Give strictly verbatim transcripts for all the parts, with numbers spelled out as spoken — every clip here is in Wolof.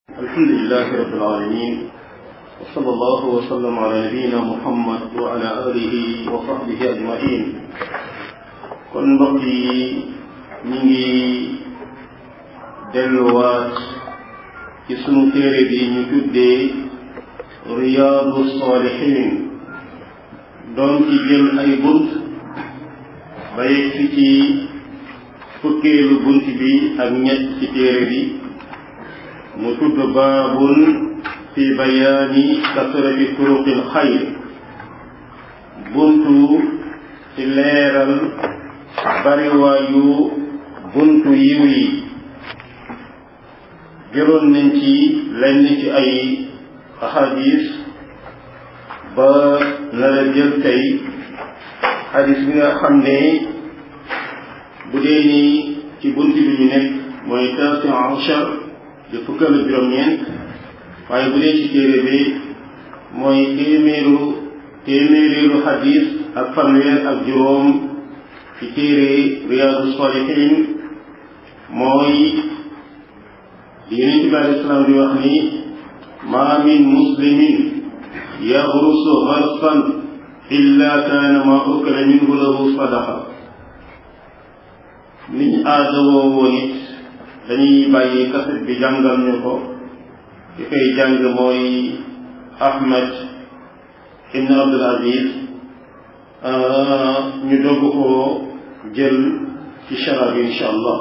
alhamdulillahi rabbil alamin wa sallallahu wa sallam ala nabiyyina muhammad wa ala alihi wa sahbihi ajmain. kon mbokk yi ñu ngi delluwaat ci sunu téere bi ñu tuddee riyaadu saalihiin doon ci jël ay bunt ba yegg si ci fukkeelu bunt bi ak ñett ci téere bi mu tudd baabun fi bayaani kasrati turuqil xayr, buntu ci leeral bariwaayu buntu yiw yi. jëloon nañ ci lenn ci ay ahadis ba nara jël tey hadis bi nga xam ne bu dee ni ci bunt bi ñu nekk mooy taasi ashar di fukkal ak juróom-ñeent, waaye bu dee ci téere bi mooy téeméeru téeméeréeru hadis ak fanweer ak juróom ci téere riyaadu saalihiin. mooy li yonent bi alayhi salaam di wax ni maa min muslimin yaxrusu xarsan illa kaana maa ukila minhu lahu sadaqa. niñ aadawoo woon it dañuy bàyyi kaset bi jàngal ñu ko ki koy jàng mooy Ahmed ibn Abdul Aziz, ñu dogg ko jël ci shara bi insha allah.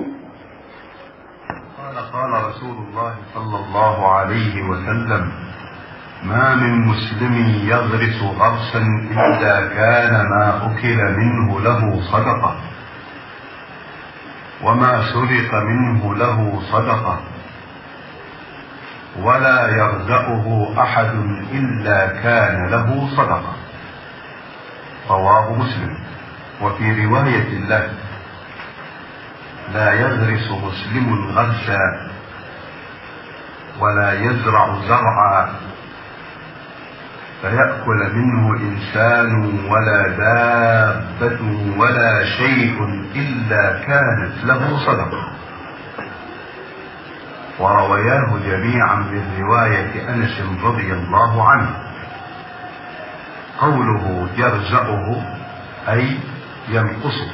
qaala qaala rasulullahi sallallahu alayhi wa sallam ma min muslimin yagrisu gharsan illa kaana ma ukila minhu lahu sadaqa wa ma suriqa minhu lahu sadaqa wala yarza'uhu ahadun illa kaana lahu sadaqa. rawaahu muslim. wa fi riwaayatin lahu laa yagrisu muslimun gharsan wala yazra'u zar'an فيأكل منه إنسان ولا دابة ولا شيء إلا كانت له صدقة. وروياه جميعا من رواية أنس رضي الله عنه. قوله يرزقه أي ينقصه.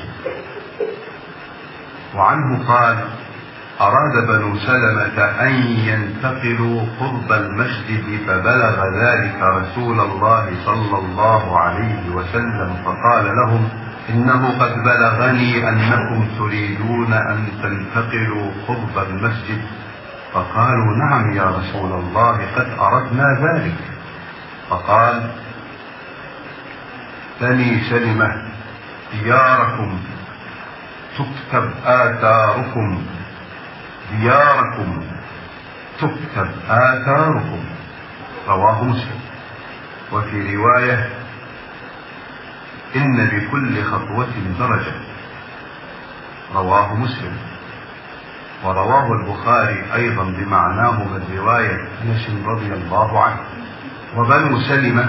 وعنه قال أراد بنو سلمة أن ينتقلوا قرب المسجد فبلغ ذلك رسول الله صلى الله عليه وسلم فقال لهم إنه قد بلغني أنكم تريدون أن تنتقلوا قرب المسجد. فقالوا نعم يا رسول الله قد أردنا ذلك. فقال بني سلمة دياركم تكتب آثاركم دياركم تكتب آثاركم. رواه مسلم. وفي رواية إن بكل خطوة درجة. رواه مسلم. ورواه البخاري أيضا بمعناه من رواية أنس رضي الله عنه. وبنو سلمة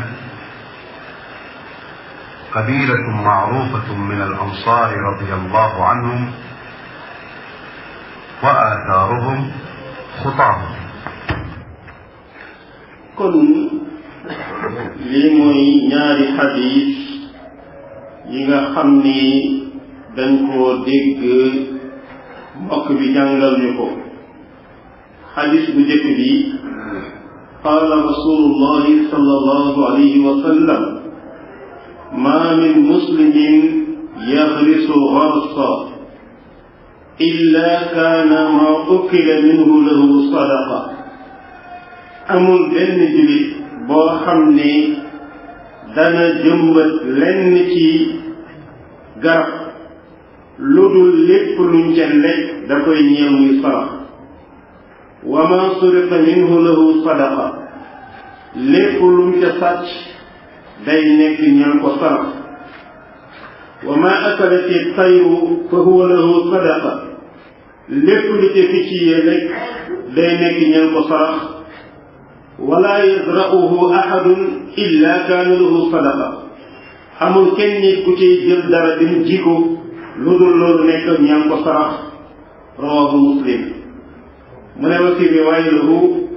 قبيلة معروفة من الأنصار رضي الله عنهم وآثارهم خطاهم. kon lii mooy ñaari xadis yi nga xam ni dañ koo dégg mbokk bi jàngal ñu ko. xadis bu njëkk bi qaala rasulullahi sallallahu alayhi wa sallam ma min muslimin yaxrisu garsa illa kaana ma ukila minhu lahu sadaqa. amul benn jullit boo xam ne dana jëmbat lenn ci garab lu dul lépp luñ ca lekk da koy ñeel muy sarax. wa ma suriqa minhu lahu sadaqa. lépp luñ ca sàcc day nekk ñeel ko sarax. wa ma akalati tayru fa huwa lahu sadaqa. lépp lu ca picc yee lekk day nekk ñeel ko sarax. wala yazra'uhu ahadun illa kaana lahu sadaqa. amul kenn nit ku ci jël dara dem ji ko lu dul loolu nekk ñeel ko sarax. rawahu muslim. mu ne wa fi riwaaya lahu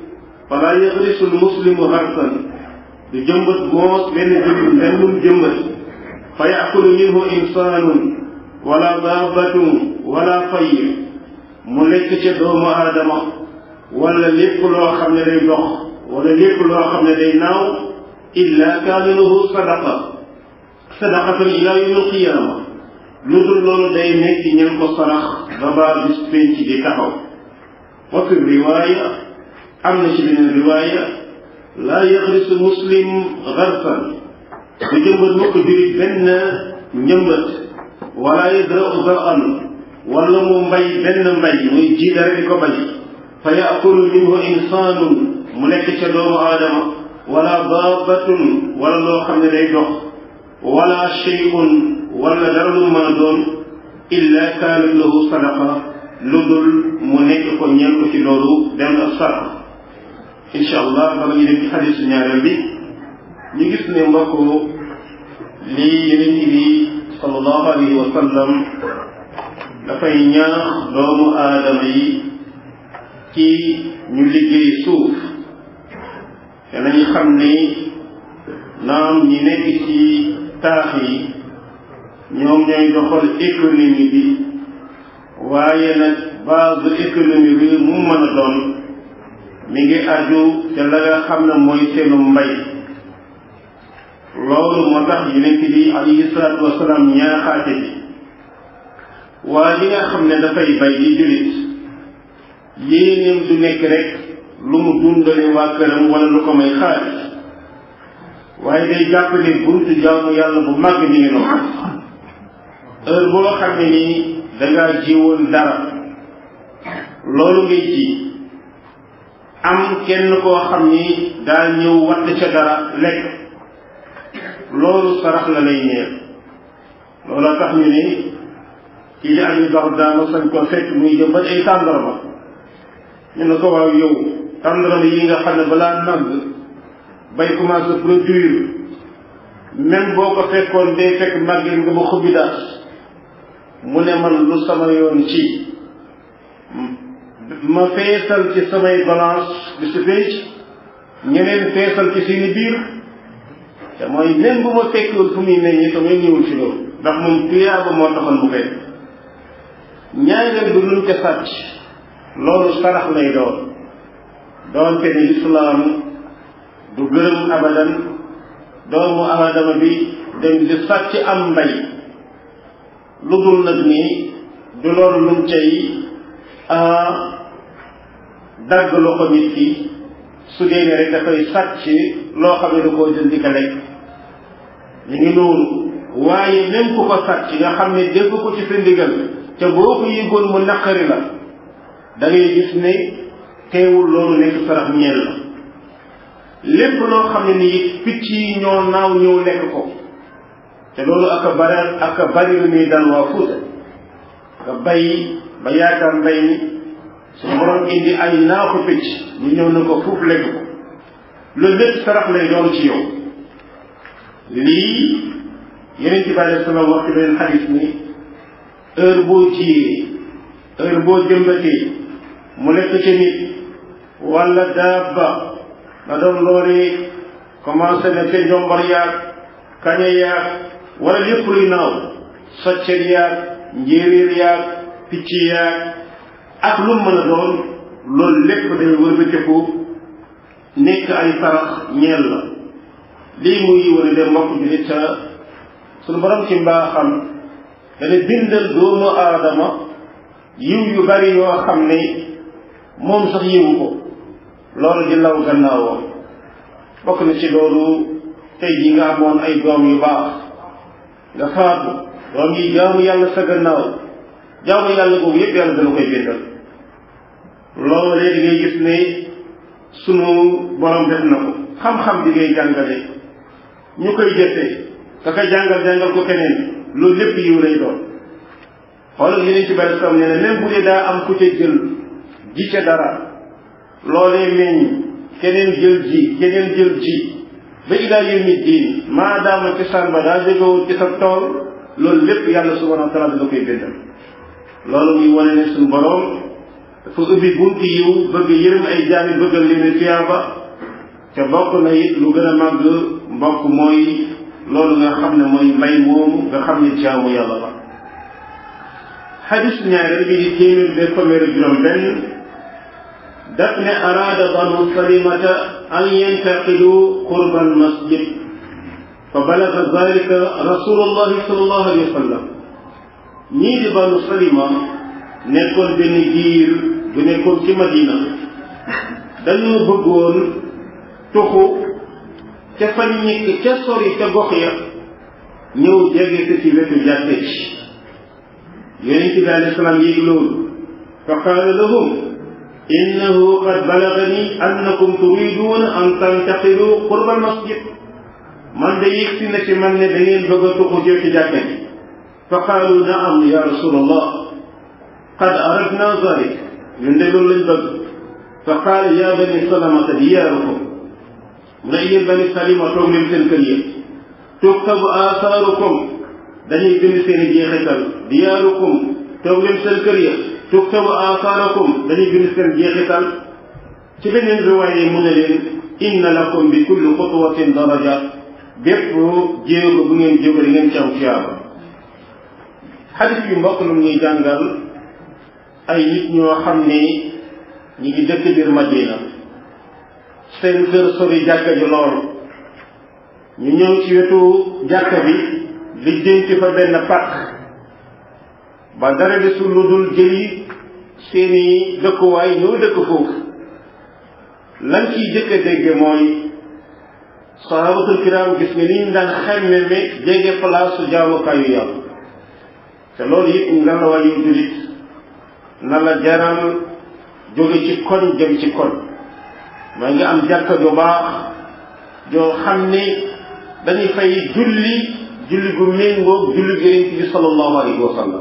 fala yaxrisul muslimu xarsan du jëmbat moos benn jëmbat bennum jëmbat fa yakulu minhu insanun wala daabatun wala fayr mu lekk ca doomu aadama wala lépp loo xam ne day dox wala lépp loo xam ne day naaw illa kaana lahu sadaqa sadaqatan ila yawm alqiyama lu dul loolu day nekk ñen ko sarax ba baa bis penc di taxaw wa fi riwaaya am na ci beneen riwaaya laa yaxrisu muslim xarsan du jëmbat mukk jurit benn njëmbat wala yadra'u zar'an wala mu mbay benn mbay muy ji dara di ko bay fa yaakulu minhu insaanun mu lekk ca doomu aadama wala daabatun wala loo xam ne day dox wala shay'un wala dara lu mën a doon illa kaanat lahu sadaqa lu dul mu nekk ko ñeel ko ci loolu dem ak sarax incha allah bala ñu dem ci xadisu ñaareel bi ñu gis ne mbokk lii yeneen bi sallallahu alayhi wa sallam dafay ñaax doomu aadama yi ci ñu liggéey suuf te nañu xam ni naam ñi nekk ci taax yi ñoom ñooy doxal économie bi waaye nag base économie bi mu mën a doon mi ngi aju te la nga xam ne mooy seenu mbay loolu moo tax yonent bi alayhi salaatu wasalaam ñaaxaate bi waa li nga xam ne dafay bay di jullit yéenéem du nekk rek lu mu dundale waa këram wala lu ko may xaalis waaye day jàpp ne buntu jaamu yàlla bu màgg ñu ngi noonu heure boo xam ne nii dangaa jiwoon dara loolu ngay ji am kenn koo xam ni daa ñëw watt ca dara lekk loolu sarax la lay ñeel loolu tax ñu ni kii di Abu Darda sañ ko fekk muy jëmbat ay tàndarma ñu ne ko waaw yow tàndarma yi nga xam ne balaa màgg bay commencé produire même boo ko fekkoon day fekk màgg nga ba xubbi daas mu ne man lu sama yoon ci ma feesal ci samay balance bi si pénc ñeneen feesal ci seeni biir te mooy même bu ma fekkoon fu muy meññee samay ñëwul ci loolu ndax moom tuyaaba moo taxoon bu koy ñaareel bi luñ ca sàcc loolu sarax lay doon doonte ni lislaam du gërëm abadan doomu aadama bi dem di sàcc am mbay lu dul nag nii du loolu luñ cay dagg loxo nit ki su dee ne rek dafay sàcc loo xam ne da koo jël di ko lekk ñu ngi noonu waaye même ku ko sàcc nga xam ne dégg ko ci sa ndigal te boo ko yëgoon mu naqari la da ngay gis ne teewul loolu nekk sarax ñeel la lépp loo xam ne nii picc yi ñoo naaw ñëw lekk ko te loolu aka bari aka bari lu muy dal waa Fuuta nga bay ba yaakaar mbay mi su borom indi ay naaxu picc ñu ñëw na ko fuuf lekk ko loolu lépp sarax lay doon ci yow lii yeneen ci bàyyi salaam wax ci beneen xadis ni heure boo jiyee heure boo jëmbatee mu lekk ci nit wala daaba na doon loolee commencé na ca njombar yaag kaña yaag wala lépp luy naaw soccet yaag njéeréer yaag picc yaag ak lu mën a doon loolu lépp day wërbatiku nekk ay sarax ñeel la lii muy wane de mbokk bi nit sa suñu borom ci mbaaxam dana bindal doomu aadama yiw yu bari yoo xam ne moom sax yiwu ko loolu di law gannaawam bokk na ci loolu tey ji nga amoon ay doom yu baax nga faatu doom yi jaamu yàlla sa gannaaw jaamu yàlla boobu yépp yàlla dana koy bindal loolu léegi ngay gis ne sunu borom def na ko xam-xam bi ngay jàngale ñu koy jëfee ka koy jàngal jàngal ko keneen loolu lépp yiw lay doon xoolal yeneen ci bari sam ne ne même bu dee daa am ku ca jël ji ca dara loolee meññ keneen jël ji keneen jël ji ba ilaa yawmi diin maadaama ci saan ba daa jógewul ci sa tool loolu lépp yàlla subhanahu wa taala dina koy bindal loolu muy wane ne suñu borom dafa ubbi bunti yiw bëgg yërëm ay jaami bëggal leen tuyaaba te bokk na it lu gën a màgg mbokk mooy loolu nga xam ne mooy mbay moomu nga xam ne jaamu yàlla la xadis ñaareel bi di téeméer de fanweer ak juróom benn daf ne araada banu salimata an yantaqilu qurba al masjid fa balaga zalika rasulullahi sallallahu alayhi wa sallam ñii di banu salima nekkoon benn giir bu nekkoon ci madina dañu bëggoon tuxu ca fañ nekk ca sori ca gox ya ñëw jege ko ci wetu jàkke ci yonent bi alayhi salaam yéeg loolu fa qaala lahum innahu qad balagani annakum turiduuna an tantaqilu qurba al masjid man de yëg si na ci man ne da ngeen bëgg a tuxu jëw ci jàkke ji fa qaalu naam ya rasulallah qad aradna zalik ñun de loolu lañ bëgg fa qaala ya bani salamata diyaarukum mu ne yéen bani salima toog leen seen kër yi tuktabu aasaarukum dañuy bind seen i jeexital diyaarukum toog leen seen kër yi tuktabu aasaarakum dañuy bind seen jeexital ci beneen riwaaye mu ne leen inna lakum bi kulli xutwatin daraja bépp jéego bu ngeen jéego di ngeen ci am tiyaaba xadis bi mbokk lu ñuy jàngal ay nit ñoo xam ne ñi ngi dëkk biir Madina seen kër sori jàkka ji lool ñu ñëw ci wetu jàkka bi lijjanti fa benn pàkk ba dara desul lu dul jëli seeni dëkkuwaay ñëw dëkk foofu lan ciy jëkk a dégge mooy sahabatul kiram gis nga ni ñu daan xemme me jege place jaamukaayu yàlla te loolu it nga la waayu julit na la jaral jóge ci koñ jëm ci koñ maa ngi am jàkka ju baax joo xam ne dañuy fay julli julli gu méngoog julli gu yonent bi sallallahu alayhi wa sallam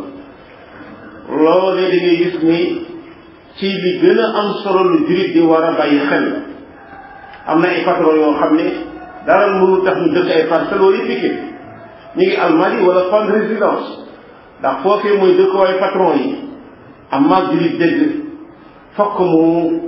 loolee da ngay gis ni ci li gën a am solo lu julit di war a bàyyi xel am na ay patron yoo xam ne dara mënu tax ñu dëkk ay parcelles wala piqué ñu ngi Almadi wala Fann Résidence ndax foofee mooy dëkkuwaay patron yi am maag julit dëgg fokk mu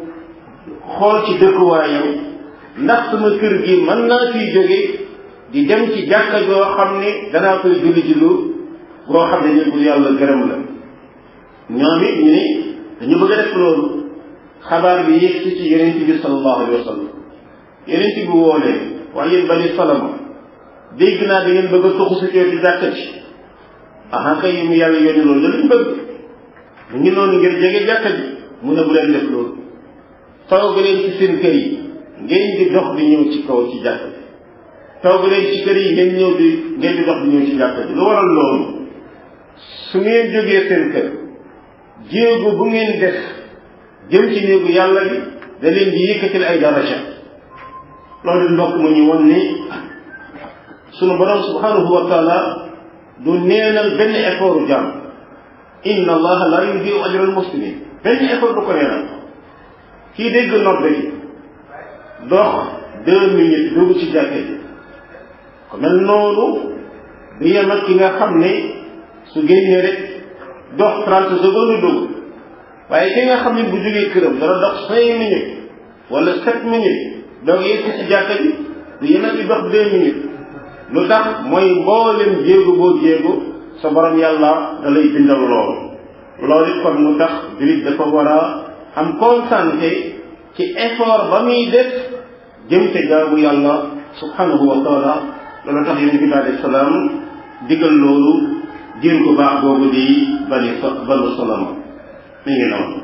xool ci dëkkuwaayam ndax sama kër gi mën naa fiy jóge di dem ci jàkka joo xam ne danaa koy julli ci lu boo xam ne ñu yàlla gërëm la ñoom it ñu ne dañu bëgg a def loolu xabaar bi yegg ci yonent bi sallallahu alayhi wa sallam yonent bi woo leen waaye yéen bani salama dégg naa da ngeen bëgg a tuxu si ci jàkka ci aha kay yi mu yàlla yónni loolu da lañ bëgg mu ngi noonu ngir jege jàkka ji mu ne bu leen def loolu toog leen ci seen kër yi ngeen di dox di ñëw ci kaw ci jàkka ji toog leen ci kër yi ngeen ñëw di ngeen di dox di ñëw ci jàkka ji lu waral loolu su ngeen jógee seen kër jéego bu ngeen def jëm ci néegu yàlla bi da leen di yëkkatil ay daraja loolu mbokk mu ñu won ni sunu borom subhanahu wa taala du neenal benn effort jàmm inna allaha la yudiu ajra al muslimin benn effort du ko neenal kii dégg nodd gi dox deux minutes dugg ci jàkke ji ko mel noonu du yem ak ki nga xam ne su génnee rek dox trente secondes dugg waaye ki nga xam ne bu jógee këram dara dox cinq minutes wala sept minutes doog yegg ci jàkka ji du yem ak di dox deux minutes lu tax mooy mboolem jéego boo jéego sa borom yàlla da lay bindal loolu loolu it kon mu tax jurit dafa war a am contenté ci effort ba muy def jëm ca jaamu yàlla subhanahu wa taala loolu tax yonent bi alayhi salaam digal loolu jéem ko baax boobu di bani banu salama mi ngi noonu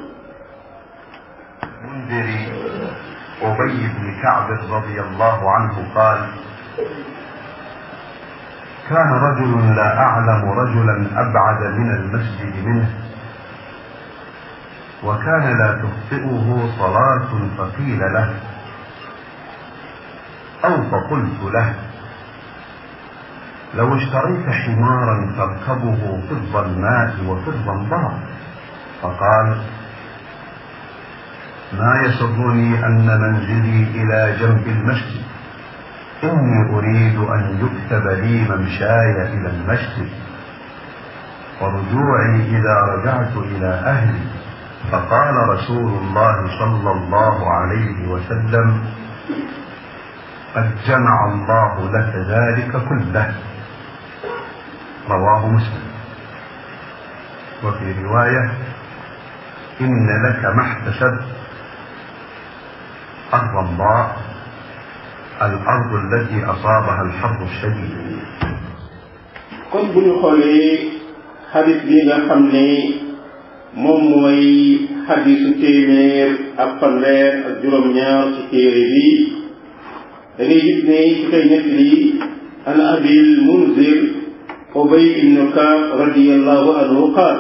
منذر أبي بن كعب رضي الله عنه قال كان رجل لا أعلم رجلا أبعد من المسجد منه وكان لا تخطئه صلاة فقيل له أو فقلت له لو اشتريت حمارا تركبه في الظلماء وفي الرمضاء فقال ما يسرني أن منزلي إلى جنب المسجد إني أريد أن يكتب لي ممشاي إلى المسجد ورجوعي إذا رجعت إلى أهلي فقال رسول الله صلى الله عليه وسلم قد جمع الله لك ذلك كله. رواه مسلم. وفي رواية إن لك ما احتسبت. الرمضاء الأرض التي أصابها الحر الشديد. kon bu ñu xoolee xadis bi nga xam ne moom mooy xadisu téeméer ak fanweer ak juróom-ñaar ci téere bi da ngay gis ne ci koy nettali an abil munzir ubay ibn kaab radiyallahu anhu qaal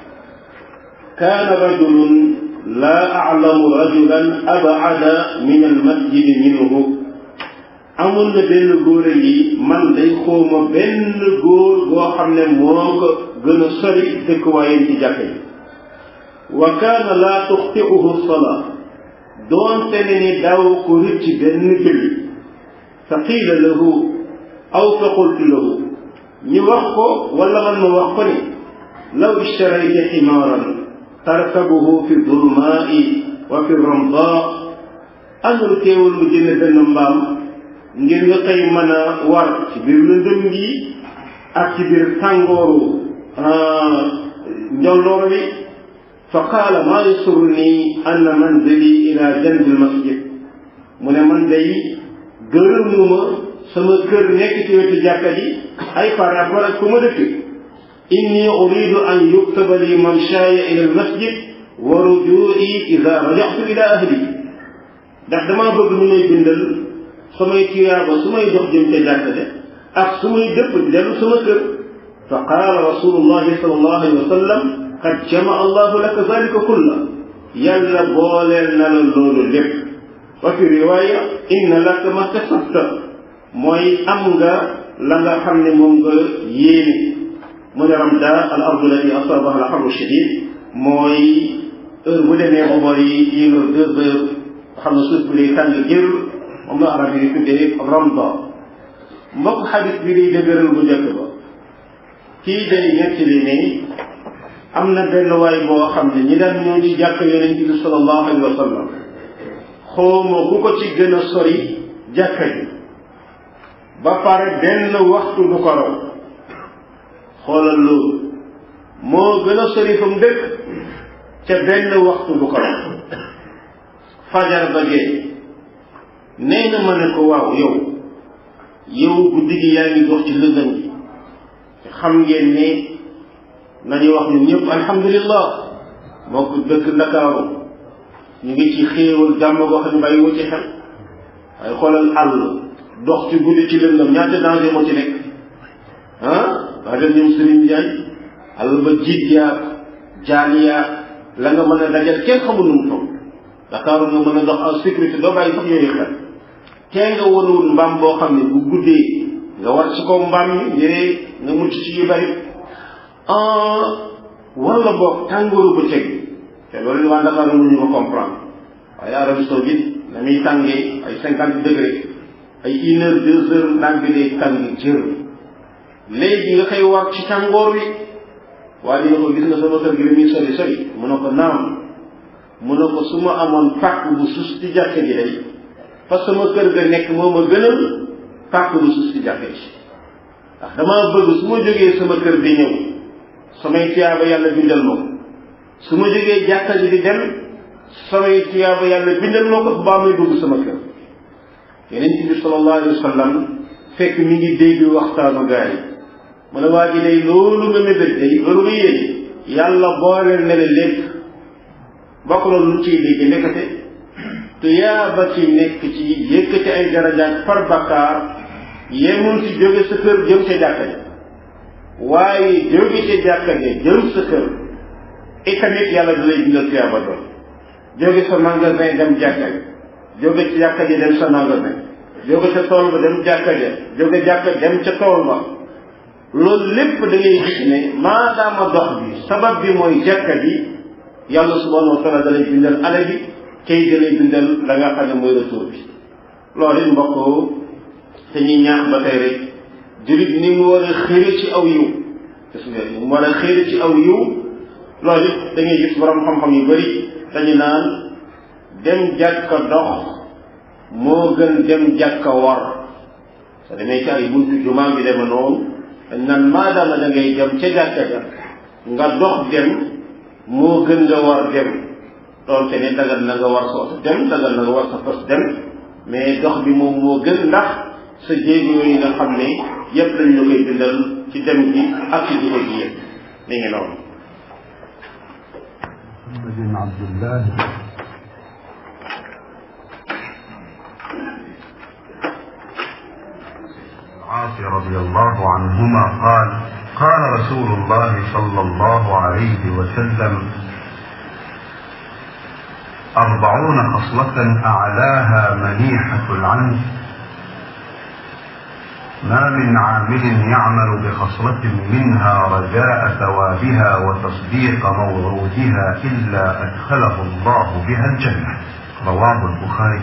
kaana rajulun laa a'lamu rajulan ab'ada min al-masjid minhu. amul na benn góor yi man day xooma benn góor boo xam ne moo ko gën a sori dëkkuwaayam ci jàkka yi. wa kaana laa tuxti'uhu salaa doonte ne ni daaw ko rëcc benn julli. fa qiila lahu aw fa qultu lahu ñu wax ko wala man ma wax ko ni law ishtarayta ximaaran tarkabuhu fi dulmaa'i wa fi ramdaa anul teewul nga jënd benn mbaam ngir nga koy mën a war ci biir lëndëm gi ak ci biir tàngooru njolloor bi. fa qaala maa yasurni anna manzili ila janbi almasjid. mu ne man day gërëmuma sama kër nekk ci wetu jàkka ji ay par rapport ak fu ma dëkk. inni uridu an yuktaba li mamshaaya ila almasjid wa ruju'i ida raja'tu ila ahli. ndax damaa bëgg ñu may bindal samay tiyaaba su may dox jëm ca jàkka ja ak su may dëpp dellu sama kër. fa qaala rasulullahi sallallahu alayhi wa sallam qad jamaa allahu laka zalika kulla. yàlla booleel na la loolu lépp. wa fi riwaaya inna laka ma kasabta mooy am nga la nga xam ne moom nga yéene. mu ne ramda al ardu allati asabaha al harru shadid mooy heure bu demee ba boori une heure deux heures xam ne suuf bi day tàng jër moom la arab yi di tuddee ramda. mbokk xadis bi day dëgëral bu njëkk ba kii day nettali ne am na benn waay boo xam ne ñi daan ñëw ci jàkk yonent bi sallallahu alayhi wa sallam xawma ku ko ci gën a sori jàkka ji ba pare benn waxtu du ko raw. xoolal loolu moo gën a sori fa mu dëkk ca benn waxtu du ko raw. fajar ba gee nee na ma ne ko waaw yow yow guddi gi yaa ngi dox ci lëndëm gi te xam ngeen ne nañu wax ñun ñëpp alhamdulillah moo ko dëkk Ndakaaru ñu ngi ci xéewal jàmm goo xam ne bàyyi wu ci xel. waaye xoolal àll dox ci guddi ci lëndëm ñaata danger moo ci nekk ah. waa dem ñoom Serigne Ndiaye àll ba jiit yaag jaan yaag la nga mën a dajal kenn xamul nu mu toll. Dakar nga mën a dox en sécurité doo bàyyi sax yooyu xel. tee nga wanewul mbaam boo xam ne bu guddee nga war ci kaw mbaam mi ñëree nga mucc ci yu bari. wala boog tàngooru bëccëg bi te loolu waa Dakar mënuñu ko comprendre. waaye Arabie Saoudite na muy tàngee ay cinquante degré ay une heure deux heures naaj bi day tàng jër. léegi nga koy war ci tàngoor wi waa dina ko gis nga sama kër gi la muy sori sori mu ne ko naam mu ne ko su ma amoon pàkk bu sus ci jàkka ji day fa sama kër ga nekk moo ma gënal pàkk bu sus ci jàkka ji. ndax damaa bëgg su ma jógee sama kër di ñëw samay tiyaaba yàlla bindal ma ko su ma jógee jàkka ji di dem samay tiyaaba yàlla bindal ma ko baa may dugg sama kër. Yonent bi sallallahu alayhi wa sallam fekk mi ngi dégg waxtaanu gaa yi mu ne waa ji day loolu nga mébét day loolu nga yéene yàlla booleel ne la lépp. bokk loolu lu ciy dégg nekkate tuyaaba ci nekk ci yëkkati ay darajaat par bakkaar yemul ci jóge sa kër jëm ca jàkka ja waaye jóge ca jàkka ja jëm sa kër itamit yàlla da lay bindal tuyaaba doon. jóge sa magasin dem jàkka ja jóge ca jàkka ja dem sa magasin jóge ca tool ba dem jàkka ja jóge jàkka dem ca tool ba loolu lépp da ngay gis ne maadaama dox bi sabab bi mooy jàkka bi yàlla subhanahu wa taala da lay bindal ale bi tey da lay bindal la nga xam ne mooy retour bi. loolu it mbokk te ñuy ñaax ba tey rek jullit ni mu war a xëre ci aw yiw gis nga ni mu war a xëre ci aw yiw loolu it da ngay gis borom xam-xam yu bari dañu naan dem jàkka dox moo gën dem jàkka war soo demee ci ay buntu jumaa bi dema noonu dañ naan maadaama da ngay dem ca jàkka ja nga dox dem moo gën nga war dem loolu te ne dagal na nga war sa oto dem dagal na nga war sa fas dem mais dox bi moom moo gën ndax sa jéego yooyu nga xam ne yépp lañ la koy bindal ci dem gi ak ci jóge gi yëpp mi ngi noonu بن عبد الله العاص رضي الله عنهما قال قال رسول الله صلى الله عليه وسلم أربعون خصلة أعلاها منيحة العنف ما من عامل يعمل بخصلة منها رجاء ثوابها وتصديق موعودها إلا أدخله الله بها الجنة. رواه البخاري.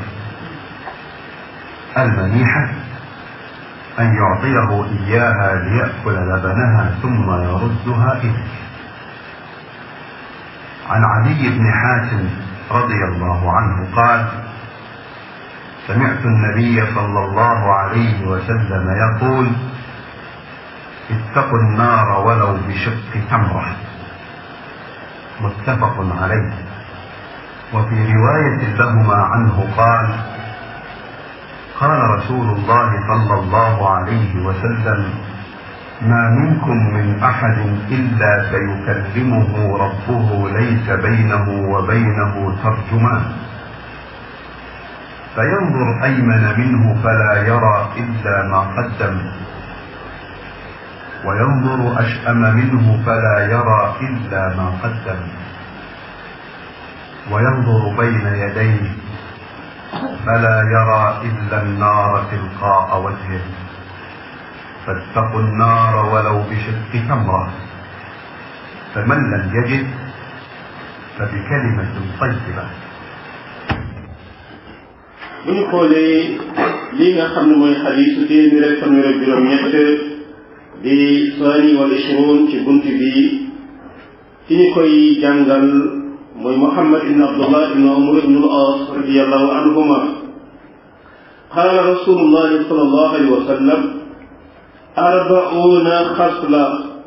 المنيحة أن يعطيه إياها ليأكل لبنها ثم يردها إليه. عن علي بن حاتم رضي الله عنه قال سمعت النبي صلى الله عليه وسلم يقول اتقوا النار ولو بشق تمرة. متفق عليه. وفي رواية لهما عنه قال قال رسول الله صلى الله عليه وسلم ما منكم من أحد إلا سيكلمه ربه ليس بينه وبينه ترجمان فينظر أيمن منه فلا يرى إلا ما قدم وينظر أشأم منه فلا يرى إلا ما قدم وينظر بين يديه فلا يرى إلا النار تلقاء وجهه فاتقوا النار ولو بشق تمرة فمن لم يجد فبكلمة طيبة. bu ñu xoolee lii nga xam ne mooy xadiisu téeméer ak fanweer ak juróom-ñett di saani wal ishruun ci bunt bi ci ñu koy jàngal mooy Muhammad ibn Abdullah ibn Amr ibn al-As radiyallahu anhuma qaala rasulullahi sallallahu alayhi wa sallam arba'una xasla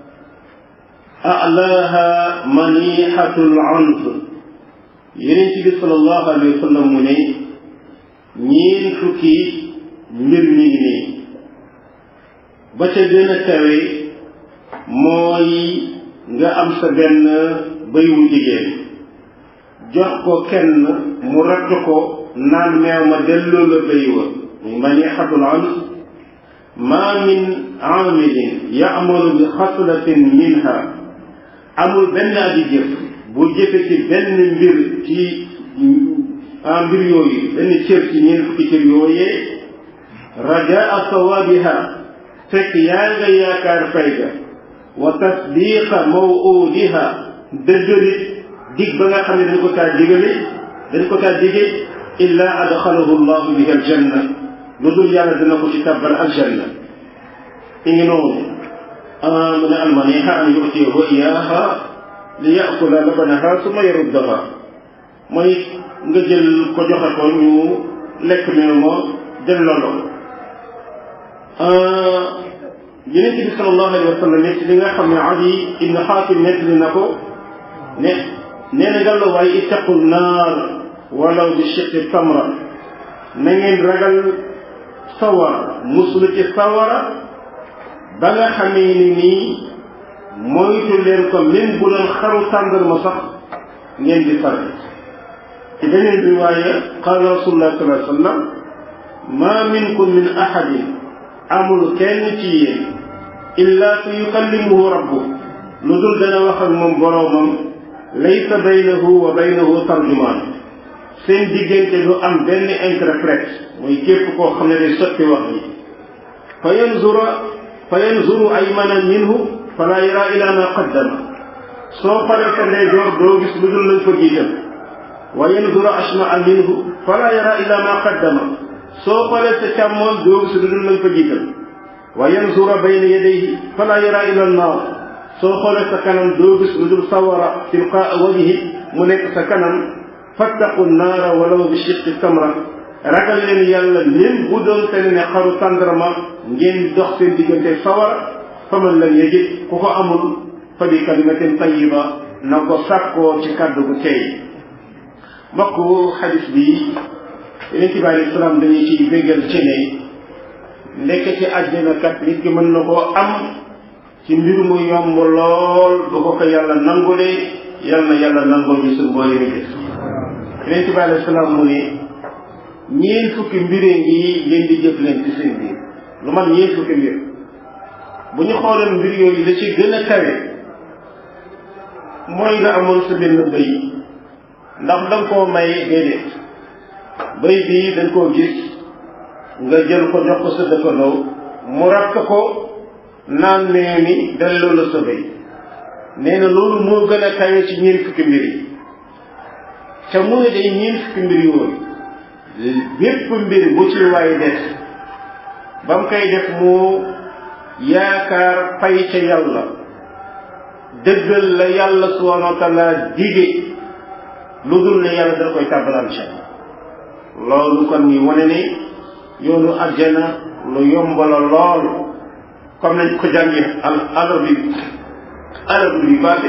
a'laaha manihatul anf. Yonent bi sallallahu alayhi wa sallam mu ne ñeen fukki mbir mi ngi nii ba ca gën a kawe mooy nga am sa benn bëy wu jigéen jox ko kenn mu ratt ko naan meew ma delloo la bëy wa muy manihatul ans. ma min amilin ya'malu bi xaslatin minha amul benn aji jëf bu jëfe ci benn mbir ci ah mbir yooyu benn cër ci ñeent fukki cër yooyee rajaa sawaabiha fekk yaa nga yaakaar fay ga wa tasdiqa mawudiha dëggalit dig ba nga xam ne dañ ko kaa digale dañ ko kaa dige illa adxalahu llahu bihi aljanna lu dul yàlla dina ko ci tàbbal aljanna. i ngi noonu mu ne almaniha an yutiyahu iyaha li yakula labanaha summa yaruddaha mooy nga jël ko joxe ko ñu lekk meew ma delloo la Yonent bi sallallahu alayhi wa sallam ci li nga xam ne Ali ibn Xaatim nettali na ko ne nee na ngalla waaye ittaqu naar walaw bi shiqqi tamra na ngeen ragal sawara muslu ci sawara ba nga xamee ni nii moytu leen ko même bu doon xaru tàndarma sax ngeen di faral. ci beneen riwaaya qaala rasulullah sallallahu alayhi wa sallam ma minkum min ahadin amul kenn ci yéen illa sa yukallimuhu rabbu lu dul dana wax ak moom boroomam laysa baynahu wa baynahu tarjumaan seen diggante du am benn interprète mooy képp koo xam ne day sotti wax yi fa yanzura fa yanzuru aymana minhu fala yara ila ma qaddama soo xoolee sa ndeyjoor doo gis lu dul lañ ko jiital wa yanzuru ashma'a minhu fala yara ila ma qaddama soo xoolee sa càmmoon doo gis lu dul lañ ko jiital wa yanzura bayna yadayhi fala yara ila an-nar soo xoolee sa kanam doo gis lu dul sawara tilqaa wajhi mu nekk sa kanam fattaqu naara walaw bi shiqqi tamra ragal leen yàlla même bu doon te ne xaru tàndarma ngeen dox seen diggante sawara faman lam yajid ku ko amul fa bi kalimatin tayyiba na ko sàkkoo ci kàddu gu tey mbokk xadis bi yeneen ci bi alayhi salaam dañuy ciy béggal ci ne ndekk ci àjjana kat nit ki mën na koo am ci mbir mu yomb lool bu ko ko yàlla nangulee yal na yàlla nangul ñu suñ boole mi def yeneen ci bi alayhi salaam mu ne ñeen fukki mbiree ngi ngeen di jëf leen ci seen biir lu man ñeen fukki mbir bu ñu xooleen mbir yooyu la ci gën a kawe mooy nga amoon sa benn bëy ndax da nga koo may déedéet bëy bii dañ koo gis nga jël ko jox ko sa dëkkandoo mu rakk ko naan nee ni delloo la sa bëy nee na loolu moo gën a kawe ci ñeen fukki mbir yi te mu ne day ñeen fukki mbir yooyu bépp mbir bu ci waay def ba mu koy def mu yaakaar fay ca yàlla dëggal la yàlla subhanahu wa taala dige lu dul ne yàlla dana koy tàbbalam ca loolu kon ñu wane ne yoonu àjjana lu yomb la lool comme nañ ko jàngi al alal bi alal bi baate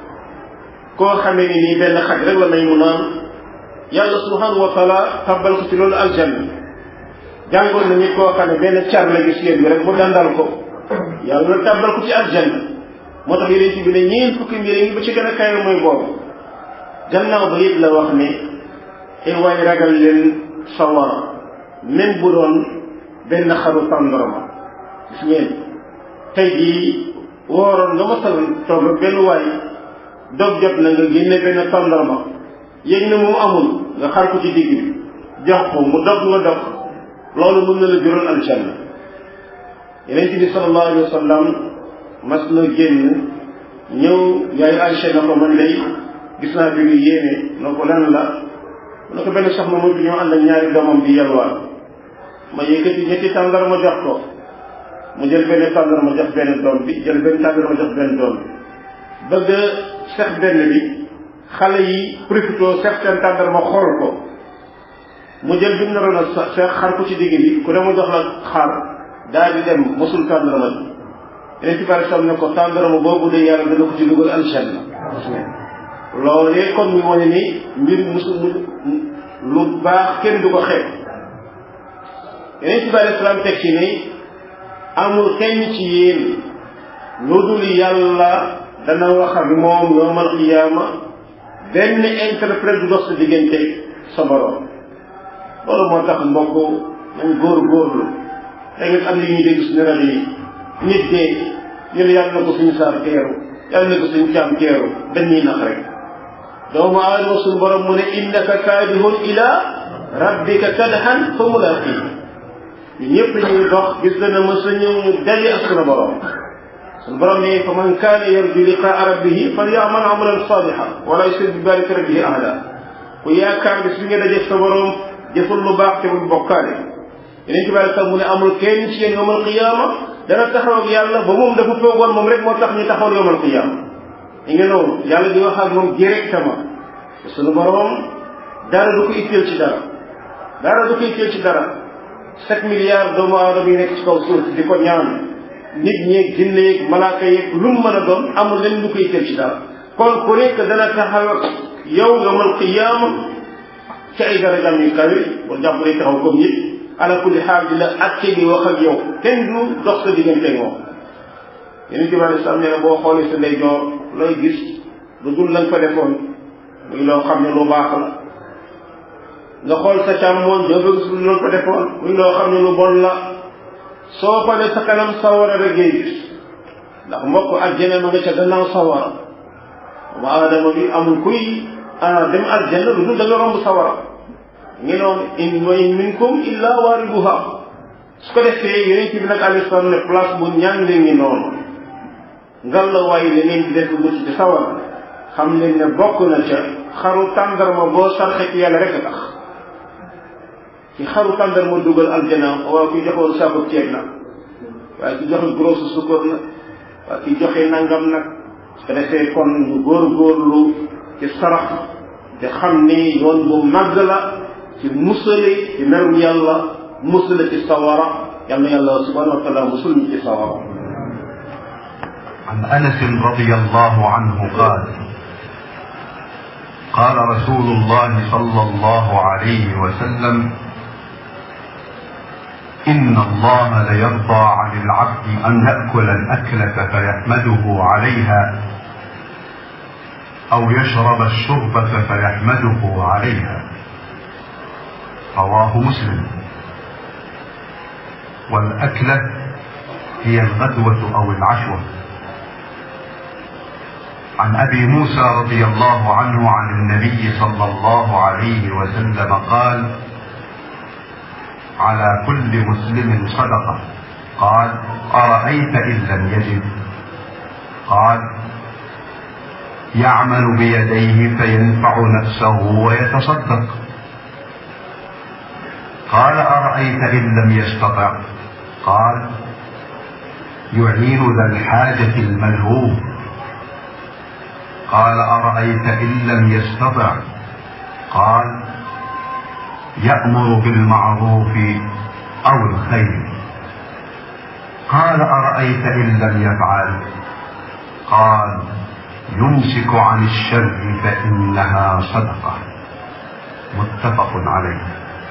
koo xamee ni nii benn xaj rek la may mu naan yàlla subhanahu wa taala tàbbal ko ci loolu aljanna jàngoon na nit koo xam ne benn car la gis yéen bi rek mu dandal ko yàlla tàbbal ko ci aljanna moo tax yeneen ci bi ne ñeen fukki mbir yi ba ci gën a kawe mooy boobu gannaaw ba it la wax ne ay waay ragal leen sawara même bu doon benn xaru tàndarma gis ngeen tey jii wooroon nga ma sal toog ak benn waay dog jot na nga génne benn tàndarma yéeg na moom amul nga xar ko ci digg bi jox ko mu dog nga dog loolu mën na la jural aljanna yeneen bi sallallahu alayhi wa sallam mas na génn ñëw yaay Aïcha na ko man day gis naa bi lu yéene na ko lan la mu ne ko benn soxna mu fi ñëw ànd ak ñaari doomam di yalwaan ma yëkkati ñetti tàndarma jox ko mu jël benn tàndarma jox benn doom bi jël benn tàndarma jox benn doom bi bëgg sex benn bi xale yi profité sex seen tàndarma xool ko mu jël bi mu naroon a sex xar ko ci digg bi ku ne mu jox la xar daal di dem mosul tàndarma bi yeneen ci bari sam ne ko tàndarma boobu de yàlla dana ko ci dugal aljanna loolee kon ñu wane ni mbir musu lu baax kenn du ko xeeb yeneen ci bari salaam teg ci ni amul kenn ci yéen lu dul yàlla dana wax ak moom yawmal qiyaama benn interprète du dox sa diggante sa borom loolu moo tax mbokk nañ góor góorlu léegi am na ñuy dégg suñu rajo yi nit de ñu ne yàlla na ko suñu saar teeru yàlla na ko suñu caam teeru dañuy nax rek doomu aadama suñu borom mu ne innaka kaadihun ila rabbika kadhan fa mulaqi ñu ñëpp ñuy dox gis dana mës a ñëw ñu daje ak suñu borom suñu borom ne fa man kaana yarju liqaa rabbihi falyamal amalan salihan wala yushrik bi ibadati rabbihi ahada ku yaakaar bis bi nga daje sa borom jëful lu baax te buñ bokkaale yeneen ci bàyyi sax mu ne amul kenn ci yéen yawmal qiyaama dana taxaw ak yàlla ba moom dafa foogoon moom rek moo tax ñu taxaw yawmal qiyaama ñu ngi noonu yàlla di wax ak moom directement suñu borom dara du ko itteel ci dara dara du ko itteel ci dara sept milliards doomu aadama yi nekk ci kaw suuf di ko ñaan nit ñeeg jinne yeeg malaaka yeeg lu mu mën a doon amul leen lu ko itteel ci dara kon ku nekk dana taxaw yow yawmal qiyaama ci ay darajaam yu kawe bu jàpp ne taxaw comme ñëpp ala kulli xaal di la atte di wax ak yow kenn du dox sa diggante moom yeneen ci wàllu sam ne boo xoolee sa ndeyjoor looy gis lu dul lañ fa defoon muy loo xam ne lu baax la nga xool sa càmmoñ doo bëgg su loolu fa defoon muy loo xam ne lu bon la soo xoolee sa kanam sawara rek ngay gis ndax mbokk àjjana ma nga ca gannaaw sawara wa aadama bi amul kuy dem àjjana lu dul da nga romb sawara ngi noonu in wa in minkum illa waariduha su ko defee yeneen ci bi nag alayhi salaam ne place bu ñaan leen ngi noonu ngal la waaye la ngeen di def mucc ci sawara xam leen ne bokk na ca xaru tàndarma boo sarxe ci yàlla rek a tax ci xaru tàndarma dugal aljana waaye ku joxoon saako ceeb na waaye ku joxoon gros sukkar na waa ki joxe nangam nag su ko defee kon ñu góorgóorlu ci sarax te xam ni yoon bu màgg la ci musali ci merum yàlla musali ci sawara yàlla yàlla subhanahu wa taala musul ñu ci sawara. عن أنس رضي الله عنه قال قال رسول الله صلى الله عليه وسلم إن الله ليرضى عن العبد أن يأكل الأكلة فيحمده عليها أو يشرب الشربة فيحمده عليها رواه مسلم. والأكلة هي الغدوة أو العشوة. عن أبي موسى رضي الله عنه عن النبي صلى الله عليه وسلم قال على كل مسلم صدقة. قال أرأيت إن لم يجد؟ قال يعمل بيديه فينفع نفسه ويتصدق. قال أرأيت إن لم يستطع؟ قال يعين ذا الحاجة الملهوف. قال أرأيت إن لم يستطع؟ قال يأمر بالمعروف أو الخير. قال أرأيت إن لم يفعل؟ قال يمسك عن الشر فإنها صدقة. متفق عليه.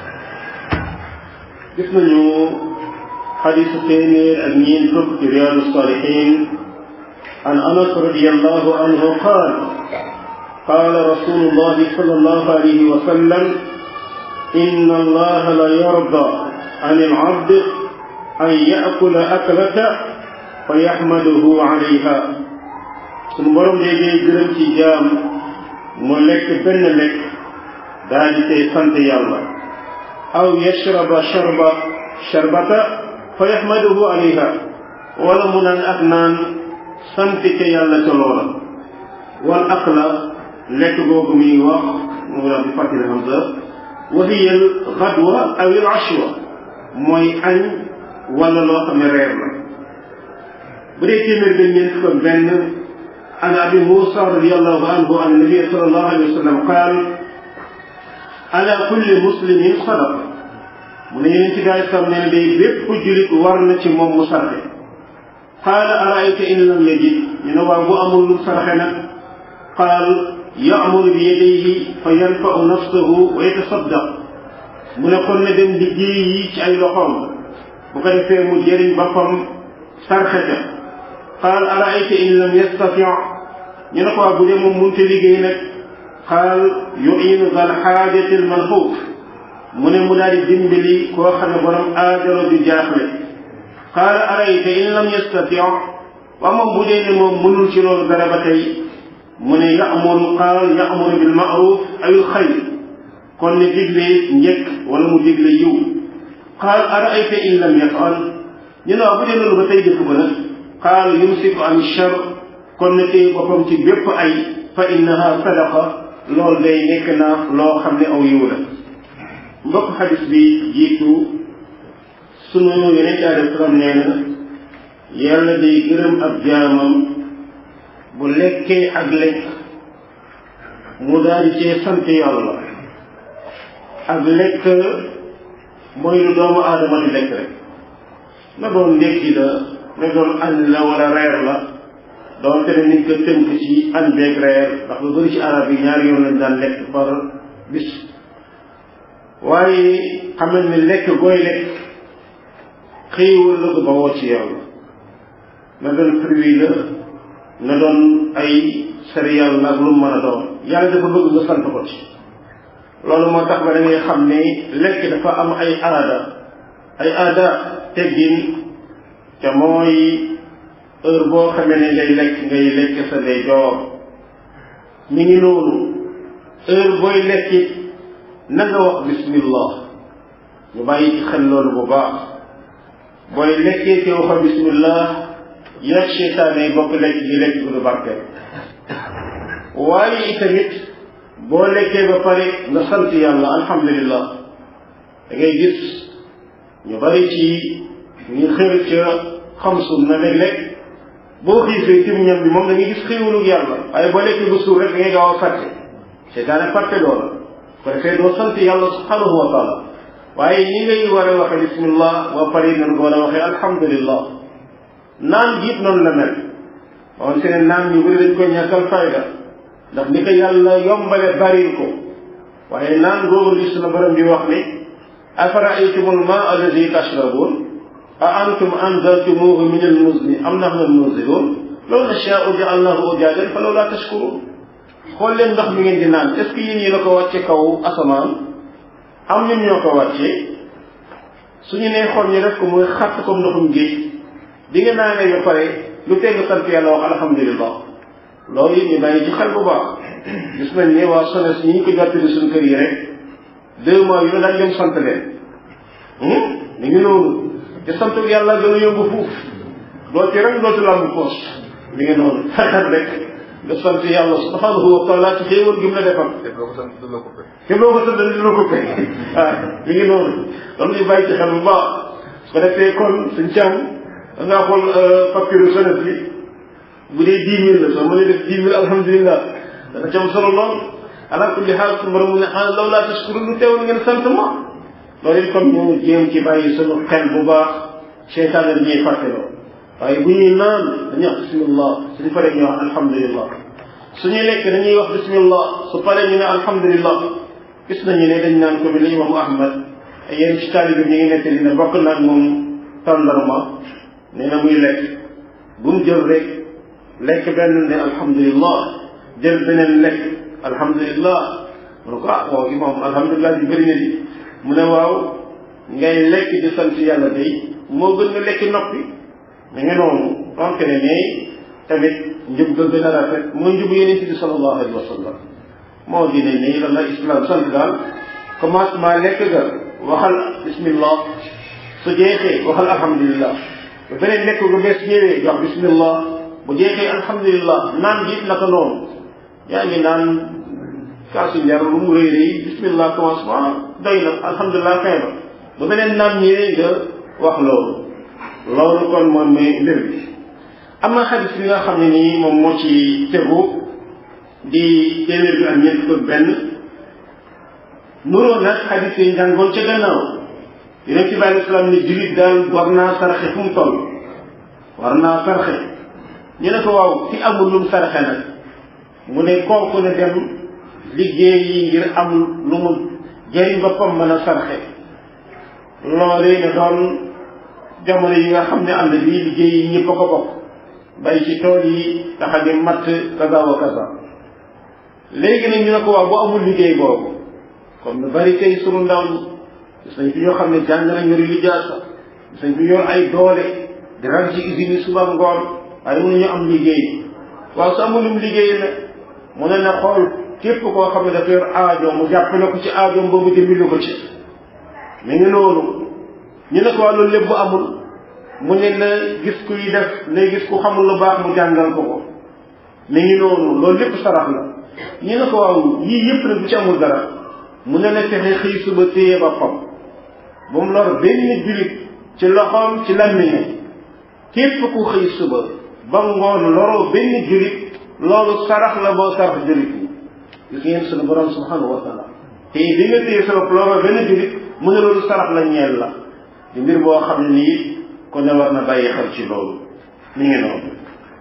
جسنا حديث التيمير أمين فقه رياض الصالحين عن أنس رضي الله عنه قال قال رسول الله صلى الله عليه وسلم إن الله لا يرضى عن العبد أن يأكل أكلة فيحمده عليها. sunu borom léegi gërëm ci jaam mu lekk benn lekk daal di koy sant yàlla aw yashraba sharba sharbata fa yaxmaduhu alayha wala mu naan ak naan sant ca yàlla ca loola. wal aqla lekk googu muy wax mu la bi fàttali hamza wa hiya al ghadwa aw al ashwa mooy añ wala loo xam ne reer la. bu dee téeméer bi ñeent fukk ak benn عن أبي موسى رضي الله عنه عن النبي صلى الله عليه وسلم قال على كل مسلم صدقة. من ينتهي سمنا لي بيب جلد ورنة مم صدقة. قال أرأيت إن لم يجد؟ من أبو أمر صدقنا. قال يأمر بيديه فينفع نفسه ويتصدق. من قلنا دم بيجي أي لقام وقد في مجرد بقم صدقة. قال أرأيت إن لم يستطع؟ ينقى أبو دم منتلقينك. قال يعين ذا الحاجة المنحوف. من مدار الدنبلي كوخنا برم آجر بجاخل. قال أرأيت إن لم يستطع؟ وما بدين من منشر ضربتي من يأمر. قال يأمر بالمعروف أو الخير كون ديغلي نيك ولا مو ديغلي يو. قال أرأيت إن لم يفعل؟ ينو أبو دين لو بتاي ديفو نك. قال يمسك عن الشر كون نتي بوبام تي بيب اي فانها صدقه لول داي نيكنا لو خامني او يولا. mbokk xadis bi jiitu sunu yonente alayhi salaam nee na yàlla day gërëm ab jaamam bu lekkee ak lekk mu daal di cee sant yàlla. ak lekk mooy lu doomu aadama di lekk rek na doon ndékki la ne doon añ la wala reer la doonte ne nit ko tënk ci añ beeg reer ndax lu bëri ci arab yi ñaari yoon lañ daan lekk par bis. waaye xamal ne lekk gooy lekk xéewal la ko bawoo ci yàlla. na doon fruit la na doon ay céréales la ak lu mën a doon yàlla dafa bëgg nga sant ko ci. loolu moo tax ba da ngay xam ne lekk dafa am ay aada ay aada teggin te mooy heure boo xamee ne ngay lekk ngay lekk sa ndeyjoor. mi ngi noonu heure booy lekk it na nga wax bismillah. ñu bàyyi ci xel loolu bu baax. booy lekkee te waxa bismillah yak seytaane bokk lekk gi lekk gu du barke. waaye itamit boo lekkee ba pare nga sant yàlla alhamdulillah. da ngay gis ñu bari ci ñu xër ca xam sun na léeg-léeg boo xiifee tim ñam bi moom da ngay gis xéewalug yàlla waaye boo lekkee ba suur rek da ngay gaaw a fàtte seytaane fàtte loola ko defee doo sant yàlla subhanahu wa taala waaye ñi ngay war a waxe bismillah boo paree nan ko war a waxee alhamdulillah naan jiit noonu la mel on seen naan ñu bëri dañ koy ñàkkal fayda ndax ni ko yàlla yombale baril ko waaye naan googu li sunu borom bi wax ne afara'aytumul maa alladi tashrabun a antum anzaltumuhu min al-muzni am nahnu al-munzilun law nashaa'u ja'alnahu ujaajan falawlaa tashkurun xool leen ndox mi ngeen di naan est ce que yéen ñi la ko wàcce kaw asamaan am ñun ñoo ko wàccee suñu nee xool ñu def ko muy xàtt comme ndoxum géej bi nga naanee ba pare lu teg sant yàlla wax alhamdulillah loolu it ñu bàyyi ci xel bu baax gis nañ ne waa SONES ñi ñu ko jottali suñu kër yi rek deux mois yu ne dañ dem sant leen ni ngi noonu te sant yàlla gën a yóbbu fuuf doo ci rek dootu lamb poos mi ngi noonu fexet rek nga sant yàlla subhanahu wa taala ci xéewal gi mu la defal te loo ko sant dina ko fay te loo ko sant dina ko fay waaw mi ngi noonu loolu ñu bàyyi ci xel bu baax su ko defee kon suñ càmm da ngaa xool facture SONES bi bu dee dix mille la soo mënee def dix mille alhamdulilah dana ci am solo lool ala kulli xaal su borom mu ne xanaa law laa tashkuru lu teewul ngeen sant ma loolu it comme ñu jéem ci bàyyi sunu xel bu baax seytaane dañuy fàtteloo waaye bu ñuy naan dañuy wax bismillah suñu paree ñu wax alhamdulillah suñuy lekk dañuy wax bismillah su paree ñu ne alhamdulillah gis nañu ne dañ naan ko bi li imam Ahmad yéen ci taalibe ñu ngi nettali ne bokk naag moom tàndarma nee na muy lekk bu mu jël rek lekk benn ne alhamdulillah jël beneen lekk alhamdulillah mu ne ko ah waaw imam alhamdulillah bi bëri na di mu ne waaw ngay lekk di sant yàlla day moo gën nga lekk noppi mi ngi noonu donc ne ne tamit njub ga gën a rafet mooy njubu yonent bi sallallahu alayhi wa sallam moo di ne ne lan la islam sant daal commencement lekk ga waxal bismillah su jeexee waxal alhamdulillah ba beneen lekk ga bees ñëwee wax bismillah bu jeexee alhamdulillah naan jiit naka noonu yaa ngi naan kaasu njar lu mu rëy rëy bismillah commencement doy na alhamdulillah fin ba ba beneen naan ñëwee nga wax loolu loolu kon moom mooy mbir bi am na xadis bi nga xam ne nii moom moo ci tegu di téeméer bi ak ñeent fukk benn nuroo nag xadis yi njàngoon ca gannaaw yonent bi alei salaam ne jullit daal war naa saraxe fu mu toll war naa saraxe ñu ne ko waaw fi amul lum saraxe nag mu ne kooku ne dem liggéey yi ngir am lu mu jëriñ boppam mën a saraxe loolee ne doon jamono yi nga xam ne ànd bi liggéey yi ñëpp a ko bokk bay ci tool yi taxa di matt kaza wa kaza léegi nag ñu ne ko waaw bu amul liggéey boobu comme lu bari tey sunu ndaw ñi gis nañ fi ñoo xam ne jàng nañ yori lijaasa gis nañ fi yor ay doole di ran ci usine yi suba ngoon waaye mënuñu am liggéey waaw su amulum liggéey nag mu ne na xool képp koo xam ne dafa yor aajo mu jàppale ko ci aajoom boobu dimbali ko ci mi ngi noonu ñu ne ko waa loolu lépp bu amul mu ne na gis kuy def na gis ku xamul lu baax mu jàngal ko ko mi ngi noonu loolu lépp sarax la ñu ne ko waaw yii yëpp nag bu ci amul dara mu ne na fexe xëy suba téye boppam bu mu lor benn jullit ci loxoom ci làmmiñam képp ku xëy suba ba ngoon loroo benn jullit loolu sarax la boo sarax jullit yi gis ngeen sunu borom subhanahu wa taala te li nga téye sa bopp loroo benn jullit mu ne loolu sarax la ñeel la di mbir boo xam ne nii kon ne war na bàyyi xel ci loolu mi ngi noonu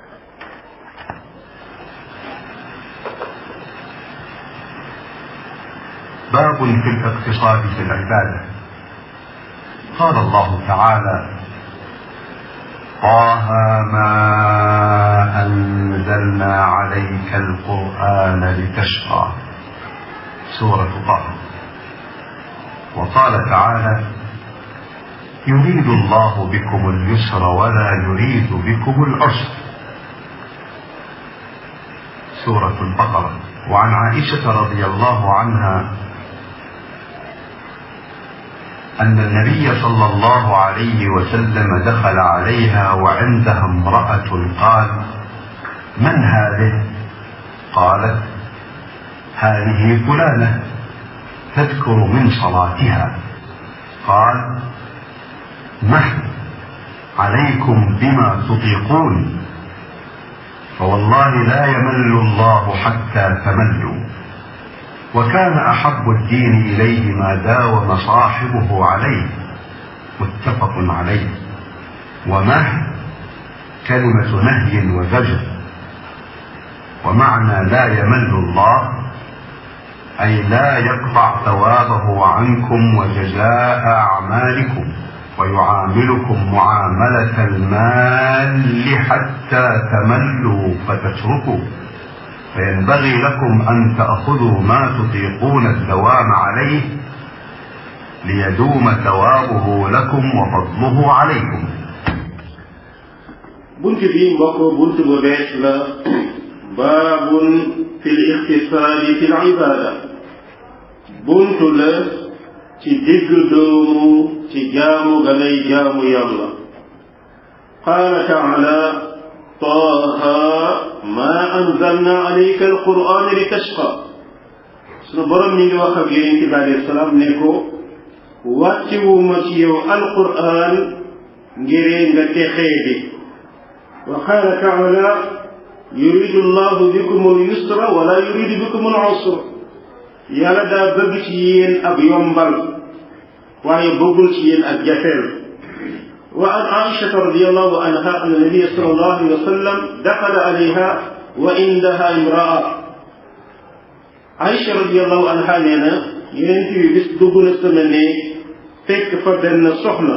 باب في الاقتصاد في العبادة. قال الله تعالى: طه ما أنزلنا عليك القرآن لتشقى. سورة طه. وقال تعالى: يريد الله بكم اليسر ولا يريد بكم العسر. سورة البقرة. وعن عائشة رضي الله عنها أن النبي صلى الله عليه وسلم دخل عليها وعندها امرأة قال: من هذه؟ قالت: هذه فلانة تذكر من صلاتها. قال: مه عليكم بما تطيقون، فوالله لا يمل الله حتى تملوا. وكان أحب الدين إليه ما داوم صاحبه عليه، متفق عليه. ومه كلمة نهي وزجر، ومعنى لا يمل الله أي لا يقطع ثوابه عنكم وجزاء أعمالكم، ويعاملكم معاملة المال حتى تملوا فتتركوا، فينبغي لكم أن تأخذوا ما تطيقون الدوام عليه ليدوم ثوابه لكم وفضله عليكم. bunt bi mbokk bunt bu bees la, baabun fi l-ixtisaali fi l-ibaada. bunt la ci digg doomu ci jaamu ga ngay jaamu yàlla. qaala taala taaha maa anzalna alayka alquran li tashqa. sunu borom mi ngi wax ak yonent bi alayhi salaam ne ko wàcciwuma ci yow alquran ngiree nga texee di. wa qaala taala yuridu llahu bikum al-yusra wala yuridu bikum al-usra. yàlla daa bëgg ci yéen ak yombal waaye bëggul ci yéen ak jafeel. wa an aishata radiyallahu anha anna nabiyya sallallahu alayhi wa sallam daxala alayha wa indaha imraa. Aisha radiyallahu anha nee na yonent bi bis dugg na sama néeg fekk fa benn soxna.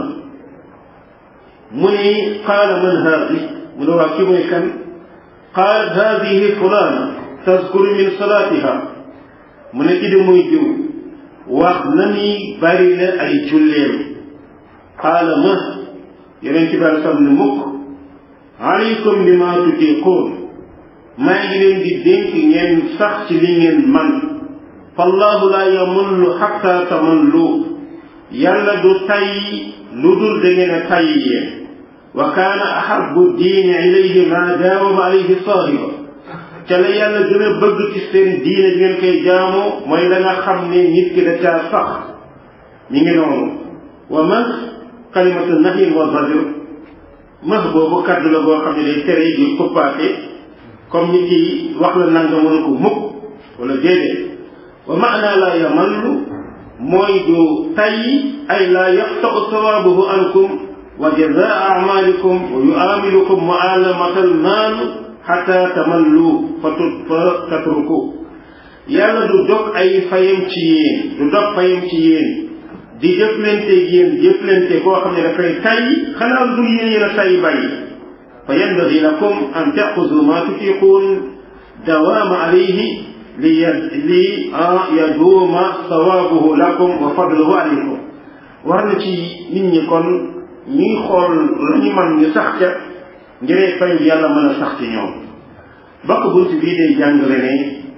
mu ni qaala man haadi, mu ne waa kii mooy kan? qaalat haadihi fulaana tazkuru min salaatiha. mu ne ki de muy jiw wax na ni bari na ay julleem. qaala ma yeneen ci bari sam ne mukk alaykum bima tutiquun, maa ngi leen di dénk ngeen sax ci li ngeen man. fallahu la yamullu hatta tamallu, yàlla du tay lu dul da ngeen a tay yéen. wa kaana ahabbu diini ilayhi ma daawama alayhi saahiba, ca la yàlla gën a bëgg ci seen diine bi ngeen koy jaamoo mooy la nga xam ne nit ki da caa sax. mi ngi noonu. wa man kalimatu nahyin wa zajr, max boobu kaddu la boo xam ne day tere di kuppaate comme nit ki wax la nanga mën ko mukk wala déedéet. wa maana la yamallu mooy du tay ay la yaqta'u sawabuhu ankum wa jazaa a'malikum wa yu'amilukum mu'alamatal maal hatta tamallu fa tatruku. yàlla du dog ay fayam ci yéen, du dog fayam ci yéen di jëflante yéen jëflante boo xam ne dafay tay xanaa du yéen yéen a tay bàyyi. fa yanbaghi lakum an ta'khudhu ma tutiqun dawama alayhi li li yaduuma sawabuhu lakum wa fadluhu alaykum. war na ci nit ñi kon ñuy xool la ñu man ñu sax ca ngiree fay yàlla mën a sax ci ñoom. bokk bunt bii day jàngale ne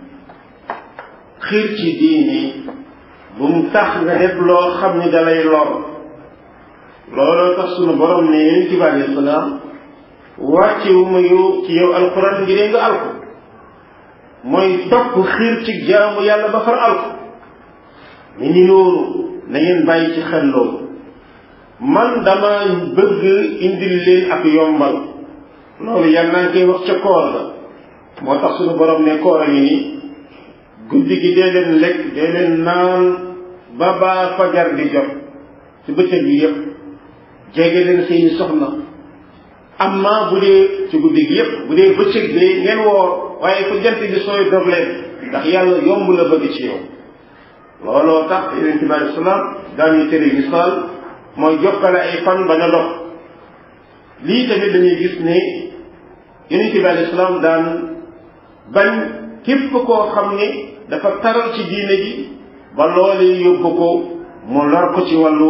xiir ci diini bu mu tax nga def loo xam ne dalay lor. looloo tax sunu borom ne yonent bi alayhi salaam wàcce wu ma yow ci yow alquran ngiree nga alko, mooy topp xiir ci jaamu yàlla ba far alko. ni ni noonu na ngeen bàyyi ci xel loolu. man dama bëgg indil leen ak yombal. loolu yàlla naa ngi koy wax ca koor ga. moo tax sunu borom ne koor a ngi nii guddi gi dee leen lekk dee leen naan ba baa fajar di jot ci bëccëg bi yëpp. jege leen seeni soxna. amma bu dee ci guddi gi yëpp bu dee bëccëg bi ngeen woor waaye fu jant bi sooy dog leen ndax yàlla yomb la bëgg ci yow. looloo tax yonent bi alayhi salaam daañu tere misaal mooy jokkale ay fan bañ a dox. lii tamit dañuy gis ne yonent bi alayhi salaam daan bañ képp koo xam ne dafa taral ci diine ji ba loolee yóbbu ko mu lor ko ci wàllu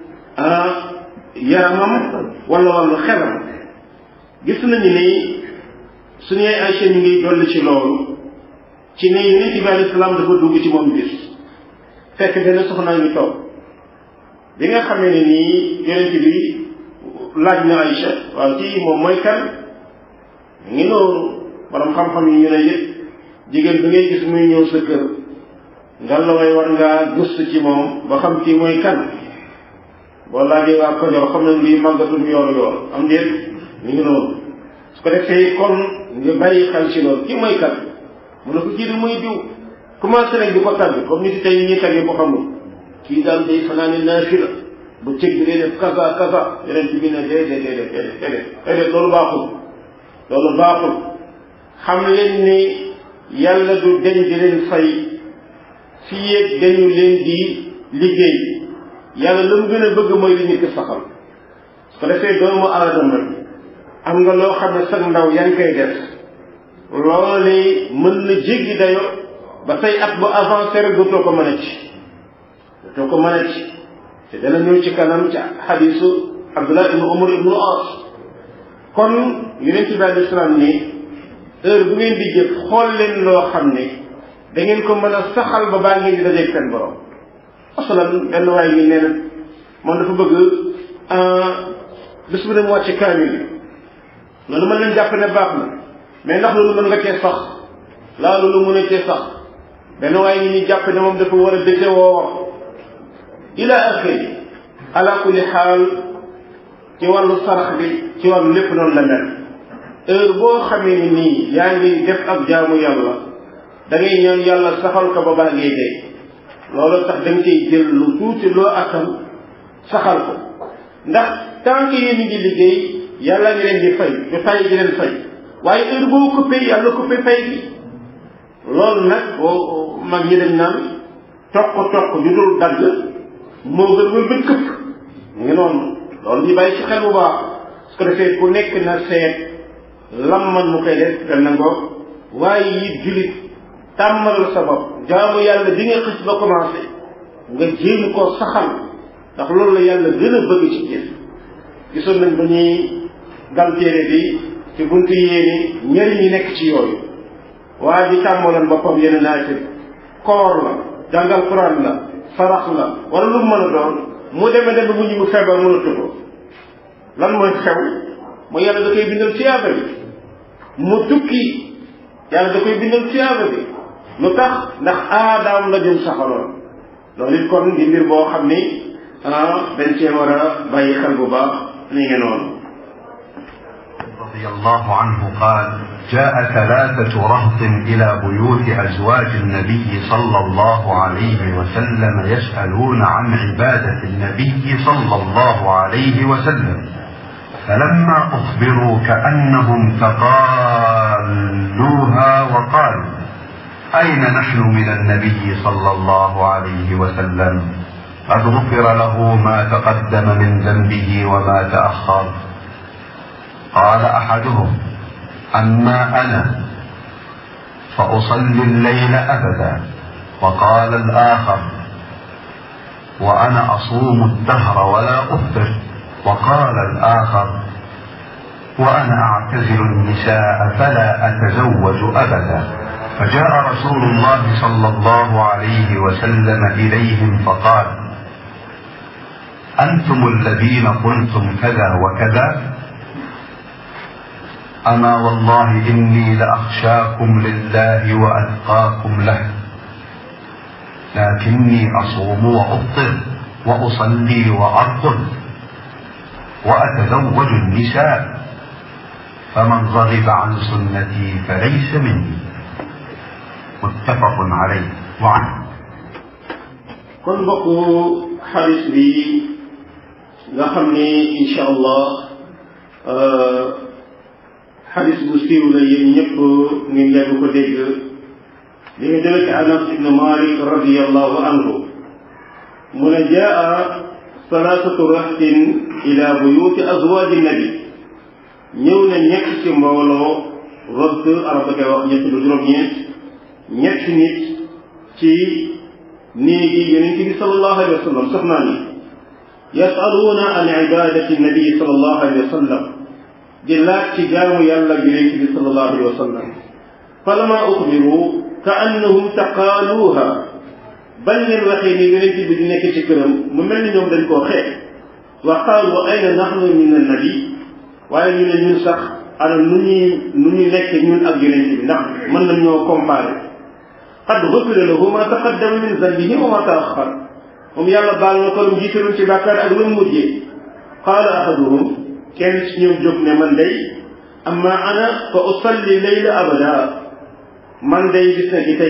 yaramam wala wàllu xelam. gis nañu ne suñu ay Aysa ñu ngi dolli ci loolu ci ne yonent bi alayhi salaam dafa dugg ci moom bis fekk benn soxnaa ngi toog. bi nga xamee ne nii yonent bi laaj na Aysa waaw kii moom mooy kan, mu ngi noonu borom xam-xam yi ñu ne yëpp jigéen bi ngay gis muy ñëw sa kër nga la way war ngaa gëstu ci moom ba xam kii mooy kan. boo laajee waa Kajoor xam nañ lii màggatum yoor yoor am déet. mu ngi noonu su ko defee kon nga bàyyi xel ci loolu kii mooy kat mu ne ko kii di muy diw commencé nag di ko tàgg comme nit tey ñuy tàggee ko xamul kii daal day fanaane naafila bu cëg bi day def kaza kaza yeneen ci bi ne déedéet déedéet déedéet déedéet loolu baaxul loolu baaxul xam leen ni yàlla du deñ di leen fay fii yéeg dañu leen di liggéey yàlla la mu gën a bëgg mooy li nit ki saxal su ko defee doomu aadama bi am nga loo xam ne sax ndaw yaa ngi koy def loolu mën na jéggi dayo ba tey at bu avancé rek dootoo ko mën a ci dootoo ko mën a ci te dana ñëw ci kanam ci xadisu Abdullah ibnu Umar ibnu As kon yonent bi alayhi salaam ni heure bu ngeen di jëf xool leen loo xam ne da ngeen ko mën a saxal ba baa ngeen di dajeeg seen borom asalan benn waay mi nee na moom dafa bëgg bés bu ne mu wàcce kaamil loolu mën leen jàpp ne baax na mais ndax loolu mën nga cee sax laa loolu mën a cee sax benn waay ngi ñu jàpp ne moom dafa war a dëkke woor ila axiri ala kulli xaal ci wàllu sarax bi ci wàllu lépp noonu la mel heure boo xamee ni nii yaa ngi def ak jaamu yàlla da ngay ñaan yàlla saxal ko ba baa ngay dee loolu tax da nga koy jël lu tuuti loo atam saxal ko ndax tant que yéen ngi liggéey yàlla ngi leen di fay du tay di leen fay waaye heure boo coupé yàlla coupé fay bi loolu nag boo mag ñi dañ naan toq toq ju dul dagg moo gën wër ba këpp mu ngi noonu loolu ñu bàyyi ci xel bu baax su ko defee ku nekk na seet lam man mu koy def te nangoo waaye it julit tàmmal sa bopp jaamu yàlla bi nga xës ba commencé nga jéem koo saxal ndax loolu la yàlla gën a bëgg ci jëf gisoon nañ ba ñuy dal téere bi ci buntu yéene ñëriñ ñi nekk ci yooyu waaye di tàmmaloon boppam yenn naaj koor la jàngal quran la sarax la wala lu mu mën a doon mu demee dem ba mu ñu mu feebar mënatu ko lan mooy xew mooy yàlla da koy bindal tiyaaba bi mu tukki yàlla da koy bindal tiyaaba bi lu tax ndax aadaam la jëm saxaloon loolu it kon di mbir boo xam ni dañ cee war a bàyyi xel bu baax ni ngi noonu رضي الله عنه قال جاء ثلاثة رهط إلى بيوت أزواج النبي صلى الله عليه وسلم يسألون عن عبادة النبي صلى الله عليه وسلم فلما أخبروا كأنهم تقالوها وقالوا أين نحن من النبي صلى الله عليه وسلم قد غفر له ما تقدم من ذنبه وما تأخر قال أحدهم أما أنا فأصلي الليل أبدا وقال الآخر وأنا أصوم الدهر ولا أفطر وقال الآخر وأنا أعتزل النساء فلا أتزوج أبدا فجاء رسول الله صلى الله عليه وسلم إليهم فقال أنتم الذين قلتم كذا وكذا أما والله إني لأخشاكم لله وأتقاكم له لكني أصوم وأفطر وأصلي وأرقد وأتزوج النساء فمن رغب عن سنتي فليس مني متفق عليه وعنه. kon mbokku xalis bi nga xam ne incha allah xadis bu siiw la yéen ñëpp ngeen yàgg ko dégg li nga jële ci Anas ibn Malik radiyallahu anhu mu ne jaa salaasatu rahtin ila buyuti azwaaji nabi ñëw na ñett ci mbooloo rost arab da koy wax ñett lu juróom-ñeent ñett nit ci néegi yonente bi sallallahu alayhi wa sallam soxnaa ni yasaluuna an ibadati nabi sallallahu alayhi wa sallam di laaj ci jaamu yàlla yonent bi sallallahu alayhi wa sallam falamma uxbiru ka annahum taqaaluuha bañ leen waxee ni yonent bi di nekk ci këram mu mel ni ñoom dañ koo xeex wa qaalu ayna nahnu min annabi waaye ñu ne ñun sax ana nu ñuy nu ñu nekk ñun ak yonent bi ndax mën nañ ñoo comparé qad gufira lahu ma taqaddama min zanbihi wa ma taaxar moom yàlla baal na ko lu jiitaluñ ci bàkkaar ak lu mu mujjee qaala ahaduhum kenn ci ñoom jóg ne man day amma ana fa usalli layla abada man day gis na ci tey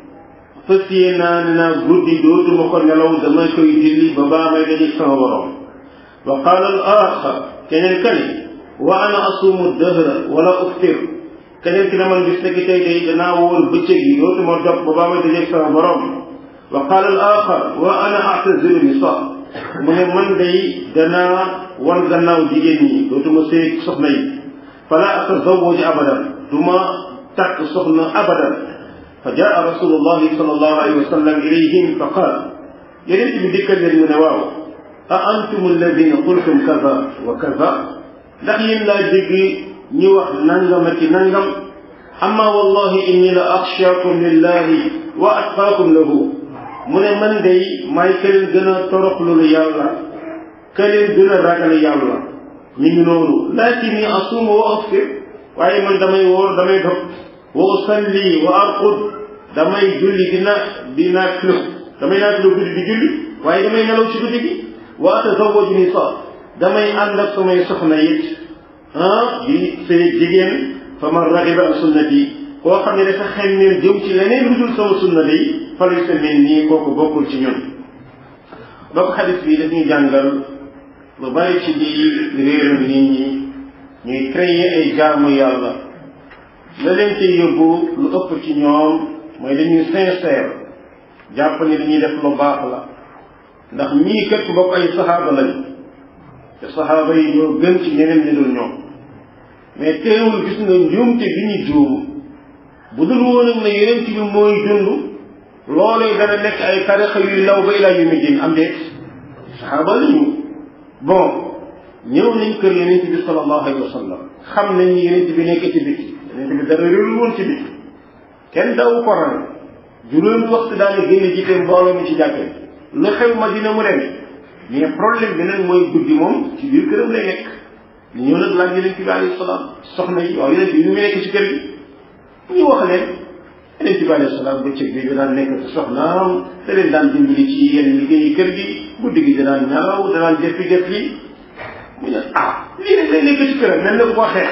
fas yéene naa ne naa guddi dootuma ko nelaw dama koy julli ba baa may daje sama borom wa qaala al axar keneen kani wa ana asuumu dahra wala uftir keneen ki ne man gis na ci tey day danaa wóor bëccëg yi dootuma dog ba baa may daje sama borom wa qaala al axar wa ana a'tazilu nisaa mu ne man day danaa wan gannaaw jigéen ñi dootuma sëy soxna yi fala atazawwaj abadan duma takk soxna abadan fa jaa rasulullahi sallallahu alayhi wa sallam ilayhim fa qaal yeneen bi dikkal leen mu ne waaw a antum alladina qultum kaza wa kaza ndax yéen laa dégg ñi wax nangam ak nangam amma wallahi inni la axshaakum lillahi wa atqaakum lahu mu ne man day maay keneen gën a toroxlu yàlla keneen gën a ragal yàlla mi ngi noonu lakinni asuumu wa aftir waaye man damay woor damay dog wa usalli wa arqud damay julli dina di naafila damay naafila guddi di julli waaye damay nelaw ci guddi gi wa atazawwaju nisaa damay ànd ak samay soxna it ah di sëy jigéen fa man raxiba an sunnati koo xam ne dafa xel neen jëm ci leneen lu dul sama sunna day falaysa minni kooku bokkul ci ñun. donc xadis bi dañuy jàngal lu bari ci di réeral nit ñi ñuy créer ay jaamu yàlla la leen ci yóbbu lu ëpp ci ñoom mooy dañuy sincère jàpp ni dañuy def lu baax la ndax ñii kat bokk ay saxaaba lañu te saxaaba yi ñoo gën ci ñeneen ñi dul ñoom mais teewul gis nga njuumte bi ñu juum bu dul woon ak ne yeneen ci bi mooy dund loolee dana nekk ay tarixa yuy law ba ilaa yawmi diin am déet saxaaba lañu bon ñëw nañ kër yeneen bi sallallahu alayhi wa sallam xam nañ ni yeneen bi nekk ci biti yeneen bi dara réerul woon ci biti kenn daw ko ran juróomi waxtu daane génn jiite mbooloo mi ci jàkkee lu xew Madina mu dem mais problème bi nag mooy guddi moom ci biir këram lay nekk ñu ñëw nag laaj yeneen bi alayhi salaam soxna yi waaw yeneen bi ñu mu nekk ci kër gi ñu wax leen yeneen bi alayhi salaam bëccëg bi bi daan nekk ci soxnaam te leen daan dimbali ci yenn liggéeyi kër gi guddi gi danaan ñaaw danaan jëffi jëf yi mu ne ah lii nag lay nekk ci këram mel na ko waxee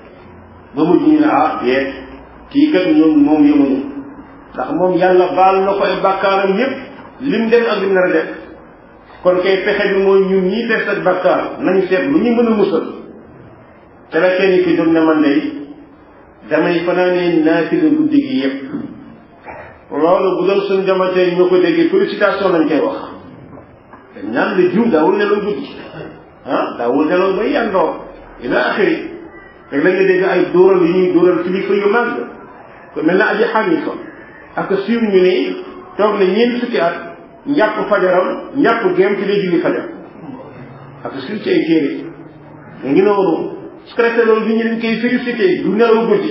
ba mujj ñu ne ah bien kii kat ñoom moom yemuñu ndax moom yàlla baal na ko ay bàkkaaram yépp lim def ak lim nar a def kon kay pexe bi mooy ñun ñii def ak bàkkaar nañ seet lu ñu mën a musal te la kenn ki jóg ne man day damay fanaanee naafila guddi gi yépp loolu bu doon suñ jamatee ñoo ko déggee félicitation lañ koy wax dañ naan la jiw daawul nelaw guddi ah daawul nelaw bay yàndoo ila axiri rek la nga dégg ay dóoral yu ñuy dóoral kilifa yu màgg ko mel na aji xanifa ak siiw ñu ne toog na ñeent fukki at njàpp fajaram njàpp géem ci lay julli fajar ak siiw ci ay téere nga ngi noonu su ko defee loolu nit ñi dañ koy félicité du nelaw guddi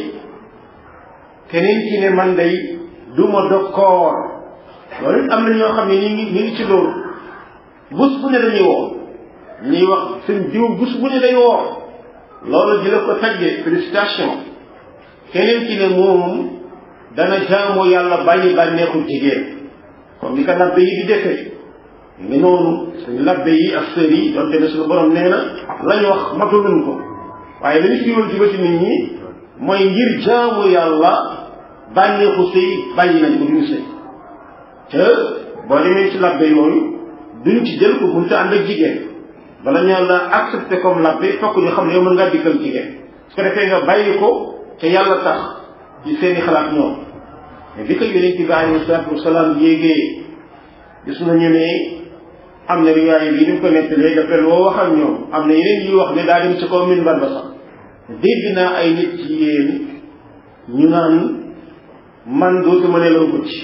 keneen ci ne man day du ma dog koor loolu it am na ñoo xam ne ñi ngi ñi ngi ci loolu bus bu ne dañuy woo ñuy wax seen diw bus bu ne day woo loolu di la ko tàggee félicitation keneen ci ne moom dana jaamoo yàlla bàyyi bànneexu jigéen comme ni ko labbe yi di defee ngi noonu suñu labbe yi ak sër yi donte ne suñu borom nee na lañu wax mataluñ ko waaye lañu siiwal ci bëti nit ñi mooy ngir jaamu yàlla bànneexu sëy bàyyi nañ ko duñu sëy te boo demee ci labbe yooyu duñ ci jël ko mënta ànd ak jigéen bala ñaan la accepté comme labbe fokk ñu xam ne yow mën ngaa dikkal jigéen su ko defee nga bàyyi ko te yàlla tax ci seeni xalaat ñoom mais bi ko yonent bi alayhi salaatu wasalaam yéegee gis nañu ne am na riwaay bi ni mu ko nettalee dafa woo wax ak ñoom am na yeneen yuy wax ne daa dem ci kaw minbar ba sax dégg naa ay nit ci yéen ñu naan man dootuma nelaw guddi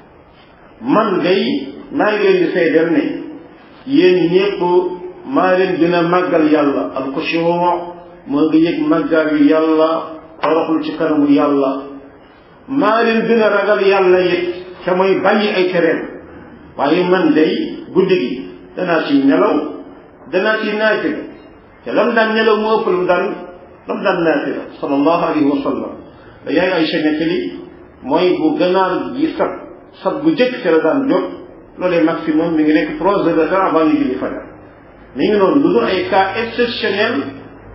man day maa ngi leen di seedeel ne yéen ñépp maa leen gën a màggal yàlla alxushu moo ngi yëg màggal yàlla toroxlu ci kanamu yàlla maa leen gën a ragal yàlla it te mooy bàyyi ay tereem waaye man day guddi gi danaa ci nelaw danaa ci naafila te lam daan nelaw mu ëpp lu daan lam daan naafila sallallahu alayhi wa sallam da yaay ay nettali mooy bu ganaar gi sab sab bu jëkk te la daan jóg loolee maximum mi ngi nekk trois heures de temps avant ñu julli fajar mi ngi noonu lu dul ay cas exceptionnel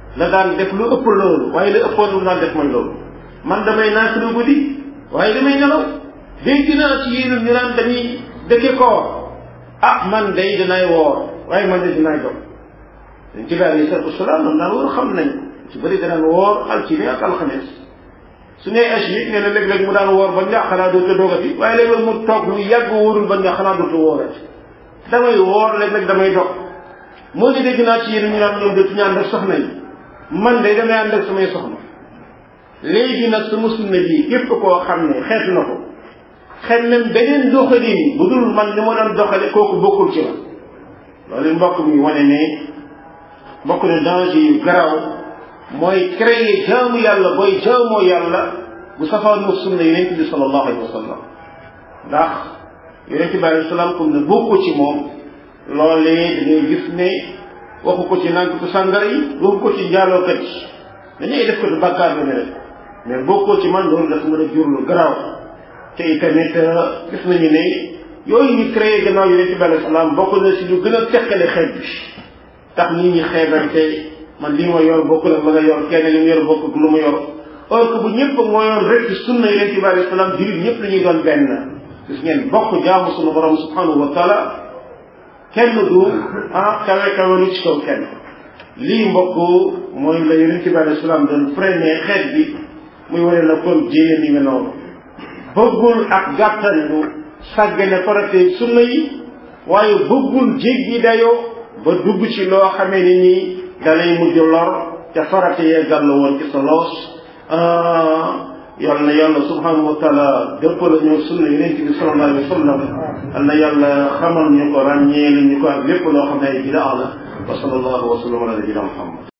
la daan def lu ëpp loolu waaye la ëppoon lu daan def mooy loolu man damay naan lu guddi waaye damay nelaw dégg naa ci yéen ñu naan dañuy dëkke koor ah man day dinaay woor waaye man de dinaay dog dañ ci daal yi salatu salaam moom daan woor xam nañ ci bëri danaan woor altine ak alxames su nee ach it nee na léeg-léeg mu daan woor ba nga xanaa dootu dogati waaye léeg-léeg mu toog lu yàgg wóorul ba nga xanaa dootu woorati damay woor léeg-léeg damay dog moo di dégg naa ci yéen ñu naan ñoom dootu ñu ànd ak soxna yi man de damay ànd ak samay soxna léegi nag sama sunna bii képp koo xam ne xeet na ko xel même beneen doxalin bu dul man ni ma doon doxale kooku bokkul ci la loolu mbokk mi wane ne bokk na danger yu garaaw mooy créer jaamu yàlla booy jaamoo yàlla bu safaanu sunna yonent bi sallallahu alayhi wa sallam ndax yonent bi alayhi salaam comme ne bokkul ci moom loolee da ngay gis ne waxu ko ci nànk ko sàngara yi waxu ko ci njaalookat yi dañuy def ko ci bàkkaar ba ne rek mais bokkoo ci man loolu dafa mën a jur lu garaaw te itamit gis nañu ne yooyu ñu créé gannaaw yonent bi alayhi salaam bokk na si lu gën a teqale xeet bi tax nit ñi xeebante man li ma yor bokkul ak la nga yor kenn li mu yor bokk lu mu yor or que bu ñëpp moo yor rek sunna yonent bi alayhi salaam jullit ñëpp la ñuy doon benn gis ngeen bokk jaamu sunu borom subhanahu wa taala kenn du ah kawe kawe lu ci kaw kenn lii mbokk mooy la yonent bi alayhi salaam doon freiné xeet bi muy wane la kon jéyee ni nga noonu bëggul ak gàttal lu sàggane farate sunna yi waaye bëggul jéggi dayoo ba dugg ci loo xamee ni nii dalay mujj lor te farate yee gàll woon ci sa loos yal na yàlla subhanahu wa taala dëppala ñoo sunna yonent bi sallallahu alayhi wa sallam al na yàlla xamal ñu ko ràññee li ñu ko ak lépp loo xam ne ay bidaa la wa sallallahu wa sallam ala nabina muhammad